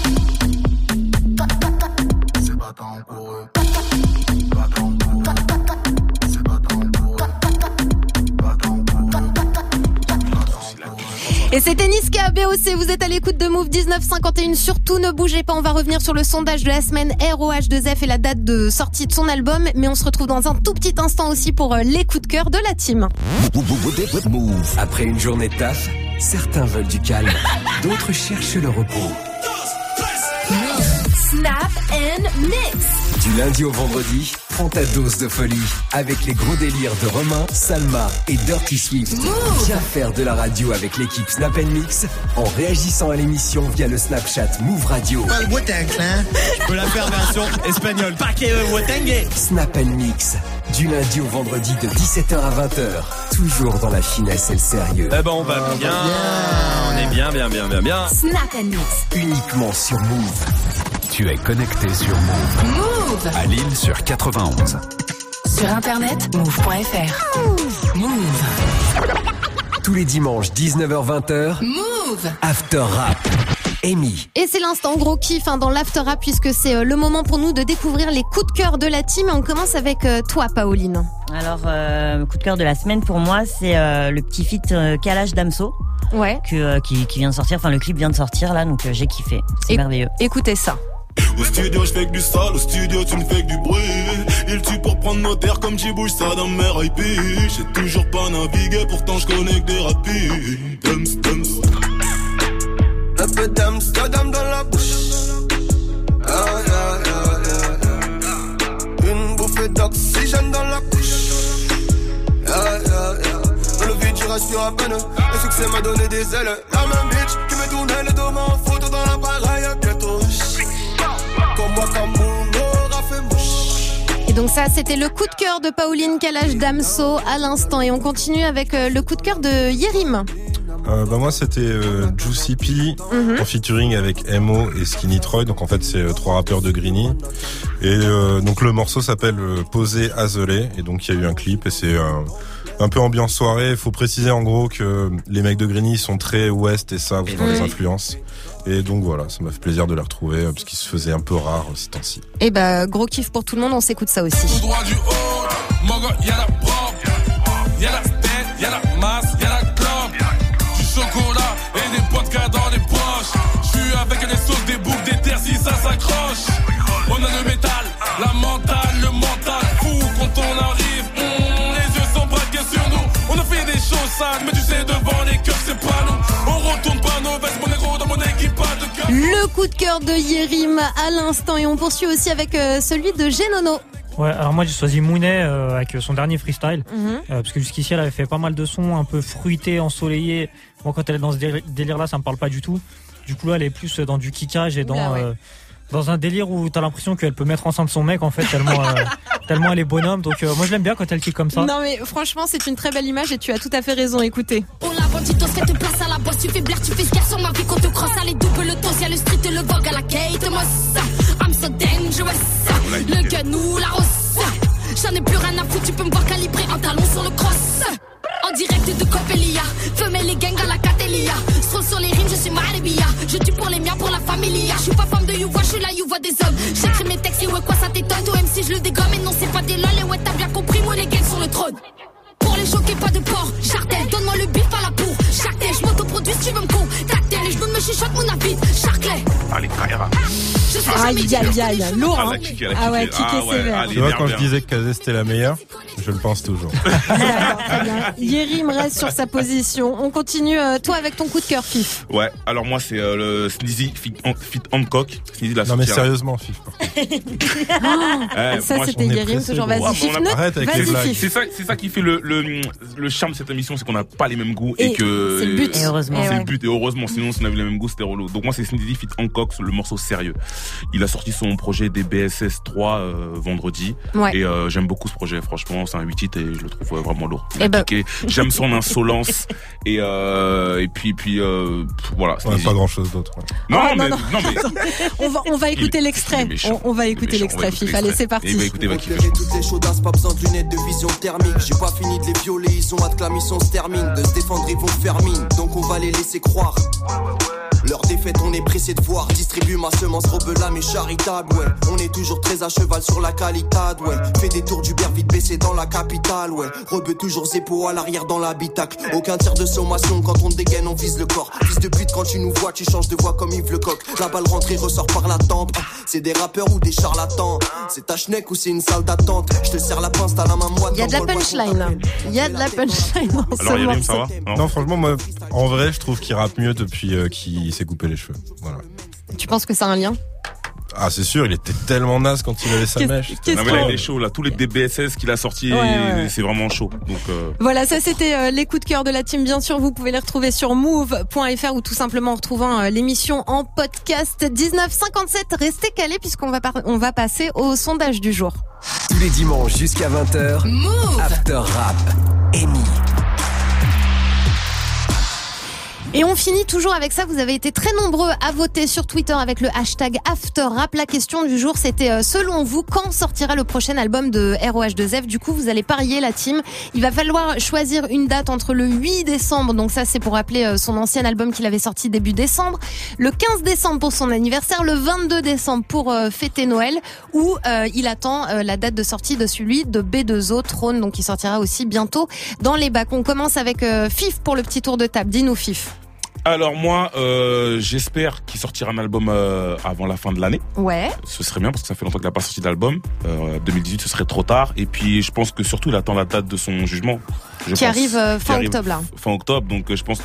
C'est bâtard en couru. Bâtard en couru. C'est bâtard en couru. Bâtard en couru. Et c'était Niska, B O C, vous êtes à l'écoute de Move dix-neuf cinquante et un. Surtout ne bougez pas, on va revenir sur le sondage de la semaine R O H deux F et la date de sortie de son album. Mais on se retrouve dans un tout petit instant aussi pour les coups de cœur de la team. Move. Après une journée de taf, certains veulent du calme, d'autres cherchent le repos. Snap and mix. Du lundi au vendredi, prends ta dose de folie avec les gros délires de Romain, Salma et Dirty Swift. Move. Viens faire de la radio avec l'équipe Snap and Mix en réagissant à l'émission via le Snapchat Move Radio. Je peux la faire version espagnole. Paquet Wotengue. Snap and Mix, du lundi au vendredi de dix-sept heures à vingt heures. Toujours dans la finesse et le sérieux. Eh ben on va bien. On est bien, bien, bien, bien, bien. Snap and mix. Uniquement sur Move. Tu es connecté sur Move. Move. À Lille sur quatre-vingt-onze. Sur internet, move point f r. Move. Tous les dimanches dix-neuf heures vingt heures. Move. After Rap. Amy. Et c'est l'instant gros kiff hein, dans l'After Rap puisque c'est euh, le moment pour nous de découvrir les coups de cœur de la team. Et on commence avec euh, toi, Pauline. Alors, euh, coup de cœur de la semaine pour moi, c'est euh, le petit feat euh, Kalash Damso. Ouais. Que, euh, qui, qui vient de sortir, enfin le clip vient de sortir là, donc euh, j'ai kiffé. C'est Et- merveilleux. Écoutez ça. Au studio je fais que du sale, au studio tu me fais que du bruit. Il tue pour prendre nos terres comme j'y bouge ça dans mes I P. J'ai toujours pas navigué, pourtant je connais que des rapides. Dums, dums. Un peu d'Amsterdam dans la bouche. Ah, yeah, yeah, yeah, yeah. Une bouffée d'oxygène dans la couche. Yeah, yeah, yeah. Dans le vide je rassure à peine. Le succès m'a donné des ailes. La même bitch qui me tournait le dos en photo dans l'appareil bientôt. Comme moi, comme mon aura fait mouche. Et donc ça, c'était le coup de cœur de Pauline Kalash Damso à l'instant. Et on continue avec euh, le coup de cœur de Yerim. Euh, bah moi c'était euh, Juicy P Mhm. en featuring avec M O et Skinny Troy, donc en fait c'est euh, trois rappeurs de Greeny et euh, donc le morceau s'appelle euh, Posé Azelé et donc il y a eu un clip et c'est euh, un peu ambiance soirée. Il faut préciser en gros que les mecs de Greeny sont très ouest et ça dans les influences et donc voilà, ça m'a fait plaisir de les retrouver euh, parce qu'ils se faisaient un peu rares euh, ces temps-ci. Et bah gros kiff pour tout le monde, on s'écoute ça aussi. Tout droit du haut, mon gars, y'a la propre, y'a la tête, y'a la masse, y'a la clope, du chocolat et des vodka dans les poches. J'suis avec des sauces, des boucles, des terres si ça s'accroche. On a le métal, la mentale, le mental fou quand on arrive. mm, les yeux sont braqués sur nous. On a fait des choses sales, mais tu sais devant les cœurs c'est pas nous. On retourne pas nos vestes, mon négro dans mon équipage de cœur. Le coup de cœur de Yerim à l'instant. Et on poursuit aussi avec euh, celui de Genono. Ouais, alors moi j'ai choisi Mounet euh, avec son dernier freestyle, Mhm. euh, parce que jusqu'ici elle avait fait pas mal de sons un peu fruités, ensoleillés. Moi quand elle est dans ce délire là, ça me parle pas du tout. Du coup là elle est plus dans du kickage et dans Oula, ouais. euh, dans un délire où t'as l'impression qu'elle peut mettre enceinte son mec en fait tellement euh, tellement elle est bonhomme. Donc euh, moi je l'aime bien quand elle kick comme ça. Non mais franchement c'est une très belle image et tu as tout à fait raison, écoutez. Oh la bandito, cette place à la boisse, tu fais blaire, tu fais ce sur ma vie qu'on te crosse, allez double le toss, y'a le street et le vogue à la Kate Moss. I'm so dangerous, le guenou, la rosse. J'en ai plus rien à foutre, tu peux me voir calibrer un talon sur le cross. En direct de Copelia, femelle les gangs à la Catelia. Stroll sur les rimes, je suis Maribia. Je tue pour les miens, pour la familia. Je suis pas femme de Youvois, je suis la Youvois des hommes. J'écris mes textes, et ouais quoi ça t'étonne. Toi M C je le dégomme, et non c'est pas des lol. Et ouais t'as bien compris, moi les gangs sur le trône. Pour les choquer, pas de porc, Chartel, donne-moi le bif à la pour. Chartel, je m'autoproduis si tu veux me contacter. Les genoux me chuchotent mon habit, Charclay. Allez, Kaira. Je sais jamais Aïe aïe aïe, lourd hein. Elle a kické, elle a Ah ouais, kické. kické Ah ouais, sévère. allez, Tu vois, quand merde, je disais que Kazé c'était la meilleure, Je le pense toujours. Très bien. Yerim reste sur sa position. On continue, euh, toi, avec ton coup de cœur, Fif. Ouais, alors moi, c'est euh, le Sneezy Fit, Fit Hancock. Sneezy la Non, mais sortie, sérieusement, Fif. Ouais, ça, moi, c'était on est Yerim, pressé, toujours. gros. Vas-y, Ouais, Fif. on a- ne- Arrête avec les Vas-y, blagues. Fif. C'est ça, c'est ça qui fait le, le, le charme de cette émission, c'est qu'on n'a pas les mêmes goûts et, Et que c'est le but. Et heureusement. Eh c'est ouais. le but et heureusement, sinon si on avait les mêmes goûts, c'était relou. Donc moi, c'est Sneezy Fit Hancock, le morceau sérieux. Il a sorti son projet des B S S trois euh, vendredi Ouais. et euh, j'aime beaucoup ce projet. Franchement, c'est un huit titres et je le trouve euh, vraiment lourd. Il Eh a ben- piqué. J'aime son insolence et euh, et puis puis euh, pff, voilà. Ouais, Sneezy. pas grand chose d'autre. ouais. Non, Oh, non, mais non. non mais On va, on va écouter Il- l'extrait. il est méchant. On, on va Il est écouter méchant. l'extrait, On va écouter Fif. Allez, l'extrait. c'est parti. Et bah écoutez, va kiffer. Repérer toutes les chaudasses, pas besoin de lunettes de vision thermique. J'ai pas fini de les violer, ils ont hâte que la mission se termine. De se défendre, ils vont faire mine, donc on va les laisser croire. Leur défaite, on est pressé de voir. Distribue ma semence, robe l'âme et charitable, ouais. On est toujours très à cheval sur la qualitade, ouais. Fais des tours du vite baissé dans la capitale, ouais. Rebeu toujours zépo à l'arrière dans l'habitacle. Aucun tir de sommation, quand on dégaine, on vise le corps. Fils de pute, quand tu nous vois, tu changes de voix comme Yves Lecoq. La balle rentrée ressort par la tempe. C'est des rappeurs ou des charlatans. C'est ta schneck ou c'est une salle d'attente. Je te serre la pince, t'as la main moite. Il y a de la punchline. Il y a de la punchline dans Alors ce Yerim, ça morceau. va? Non, franchement, moi, en vrai, je trouve qu'il rappe mieux depuis euh, qu'il s'est coupé les cheveux. Voilà. Tu penses que ça a un lien? Ah, c'est sûr, il était tellement naze quand il avait sa Qu'est-ce- mèche. qu'est-ce Non mais là qu'on- il est chaud là, tous les D B S S qu'il a sortis, Ouais, ouais. c'est vraiment chaud. Donc euh, Voilà, ça c'était euh, les coups de cœur de la team. Bien sûr, vous pouvez les retrouver sur move point f r ou tout simplement en retrouvant euh, l'émission en podcast. dix-neuf cinquante-sept, restez calés puisqu'on va, par- on va passer au sondage du jour. Tous les dimanches jusqu'à vingt heures, After Rap, Amy. Et on finit toujours avec ça. Vous avez été très nombreux à voter sur Twitter avec le hashtag AfterRap. La question du jour, c'était euh, selon vous, quand sortira le prochain album de R O H deux F? Du coup, vous allez parier la team. Il va falloir choisir une date entre le huit décembre, donc ça c'est pour rappeler euh, son ancien album qu'il avait sorti début décembre, le quinze décembre pour son anniversaire, le vingt-deux décembre pour euh, fêter Noël, ou euh, il attend euh, la date de sortie de celui de B deux O, Trône, donc il sortira aussi bientôt dans les bacs. On commence avec euh, Fif pour le petit tour de table. Dis-nous, Fif. alors moi, euh, j'espère qu'il sortira un album euh, avant la fin de l'année. Ouais. Ce serait bien parce que ça fait longtemps qu'il n'a pas sorti d'album. Euh, deux mille dix-huit, ce serait trop tard. Et puis, je pense que surtout, il attend la date de son jugement. Je Qui pense. arrive euh, Qui fin arrive octobre, là. Fin octobre. Donc, euh, je pense que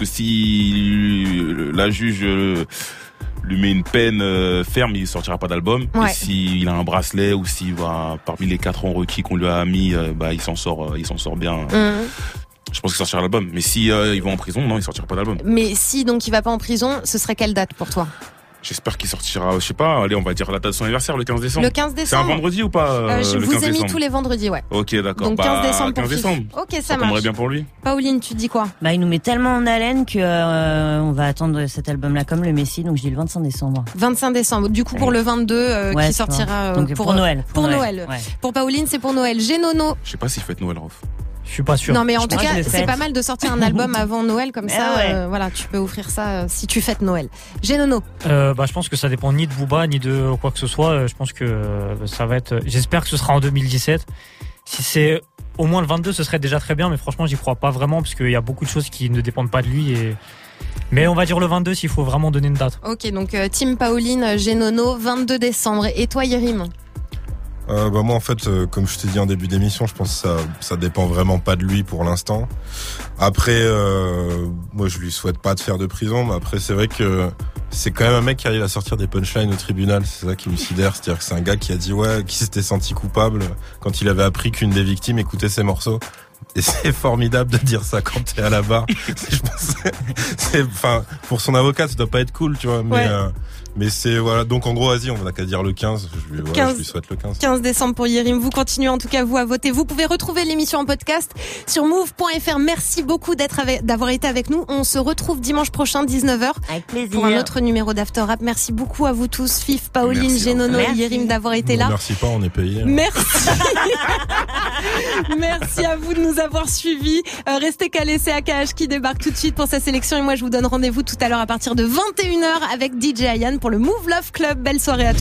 si euh, la juge euh, lui met une peine euh, ferme, il sortira pas d'album. Ouais. Et s'il a un bracelet ou si bah, parmi les quatre ans requis qu'on lui a mis, euh, bah, il s'en sort, euh, il s'en sort bien. Mmh. Je pense qu'il sortira l'album. Mais si euh, il va en prison, non, il sortira pas d'album. Mais si donc il va pas en prison, ce serait quelle date pour toi? J'espère qu'il sortira, je sais pas, allez, on va dire la date de son anniversaire, le quinze décembre. Le quinze décembre. C'est un vendredi ou pas euh, Euh, Je le vous quinze ai mis décembre tous les vendredis, ouais. Ok, d'accord. Donc bah, quinze décembre pour quinze Fif. décembre. Ok, ça, Ça marche. tomberait bien pour lui. Pauline, tu dis quoi? Bah, il nous met tellement en haleine que euh, on va attendre cet album-là comme le Messi, donc je dis le vingt-cinq décembre. vingt-cinq décembre. Du coup, pour le vingt-deux, euh, Ouais, qui tu vois. sortira euh, Donc, pour Noël, Pour, pour Noël. Noël, ouais. Pour Pauline, c'est pour Noël. Génono. Je sais pas s'il fête Noël, Rof. Je suis pas sûr. Non, mais en Je tout pense cas, que je le c'est fête. pas mal de sortir un album avant Noël, comme Eh ça, ouais. euh, voilà, tu peux offrir ça euh, si tu fêtes Noël. Génono. Euh, bah, je pense que ça dépend ni de Booba ni de quoi que ce soit. Euh, Je pense que euh, ça va être. J'espère que ce sera en deux mille dix-sept. Si c'est au moins le vingt-deux, ce serait déjà très bien. Mais franchement, j'y crois pas vraiment parce qu'il y a beaucoup de choses qui ne dépendent pas de lui. Et... Mais on va dire le vingt-deux s'il faut vraiment donner une date. Ok, donc euh, Team Pauline, Génono, vingt-deux décembre. Et toi, Yerim? Euh, bah moi en fait euh, comme je t'ai dit en début d'émission, je pense que ça ça dépend vraiment pas de lui pour l'instant. Après euh, moi je lui souhaite pas de faire de prison, mais après c'est vrai que c'est quand même un mec qui arrive à sortir des punchlines au tribunal, c'est ça qui me sidère, c'est-à-dire que c'est un gars qui a dit ouais, qui s'était senti coupable quand il avait appris qu'une des victimes écoutait ses morceaux. Et c'est formidable de dire ça quand t'es à la barre. Je pense, c'est, enfin, pour son avocat, ça doit pas être cool, tu vois. Mais, Ouais. euh, mais c'est voilà. Donc en gros, vas-y, on n'a qu'à dire le quinze. Je lui, ouais, quinze. je lui souhaite le quinze. quinze décembre pour Yerim. Vous continuez en tout cas vous à voter. Vous pouvez retrouver l'émission en podcast sur move point f r. Merci beaucoup d'être avec, d'avoir été avec nous. On se retrouve dimanche prochain dix-neuf heures Avec plaisir. pour un autre numéro d'After Rap. Merci beaucoup à vous tous, Fif, Pauline, Merci, Génono, Merci. Yerim d'avoir été Bon, là. merci pas, on est payé. hein. Merci. Merci à vous de nous avoir suivis. Euh, restez calés, c'est A K H qui débarque tout de suite pour sa sélection. Et moi, je vous donne rendez-vous tout à l'heure à partir de vingt et une heures avec D J Ayan pour le Move Love Club. Belle soirée à tous.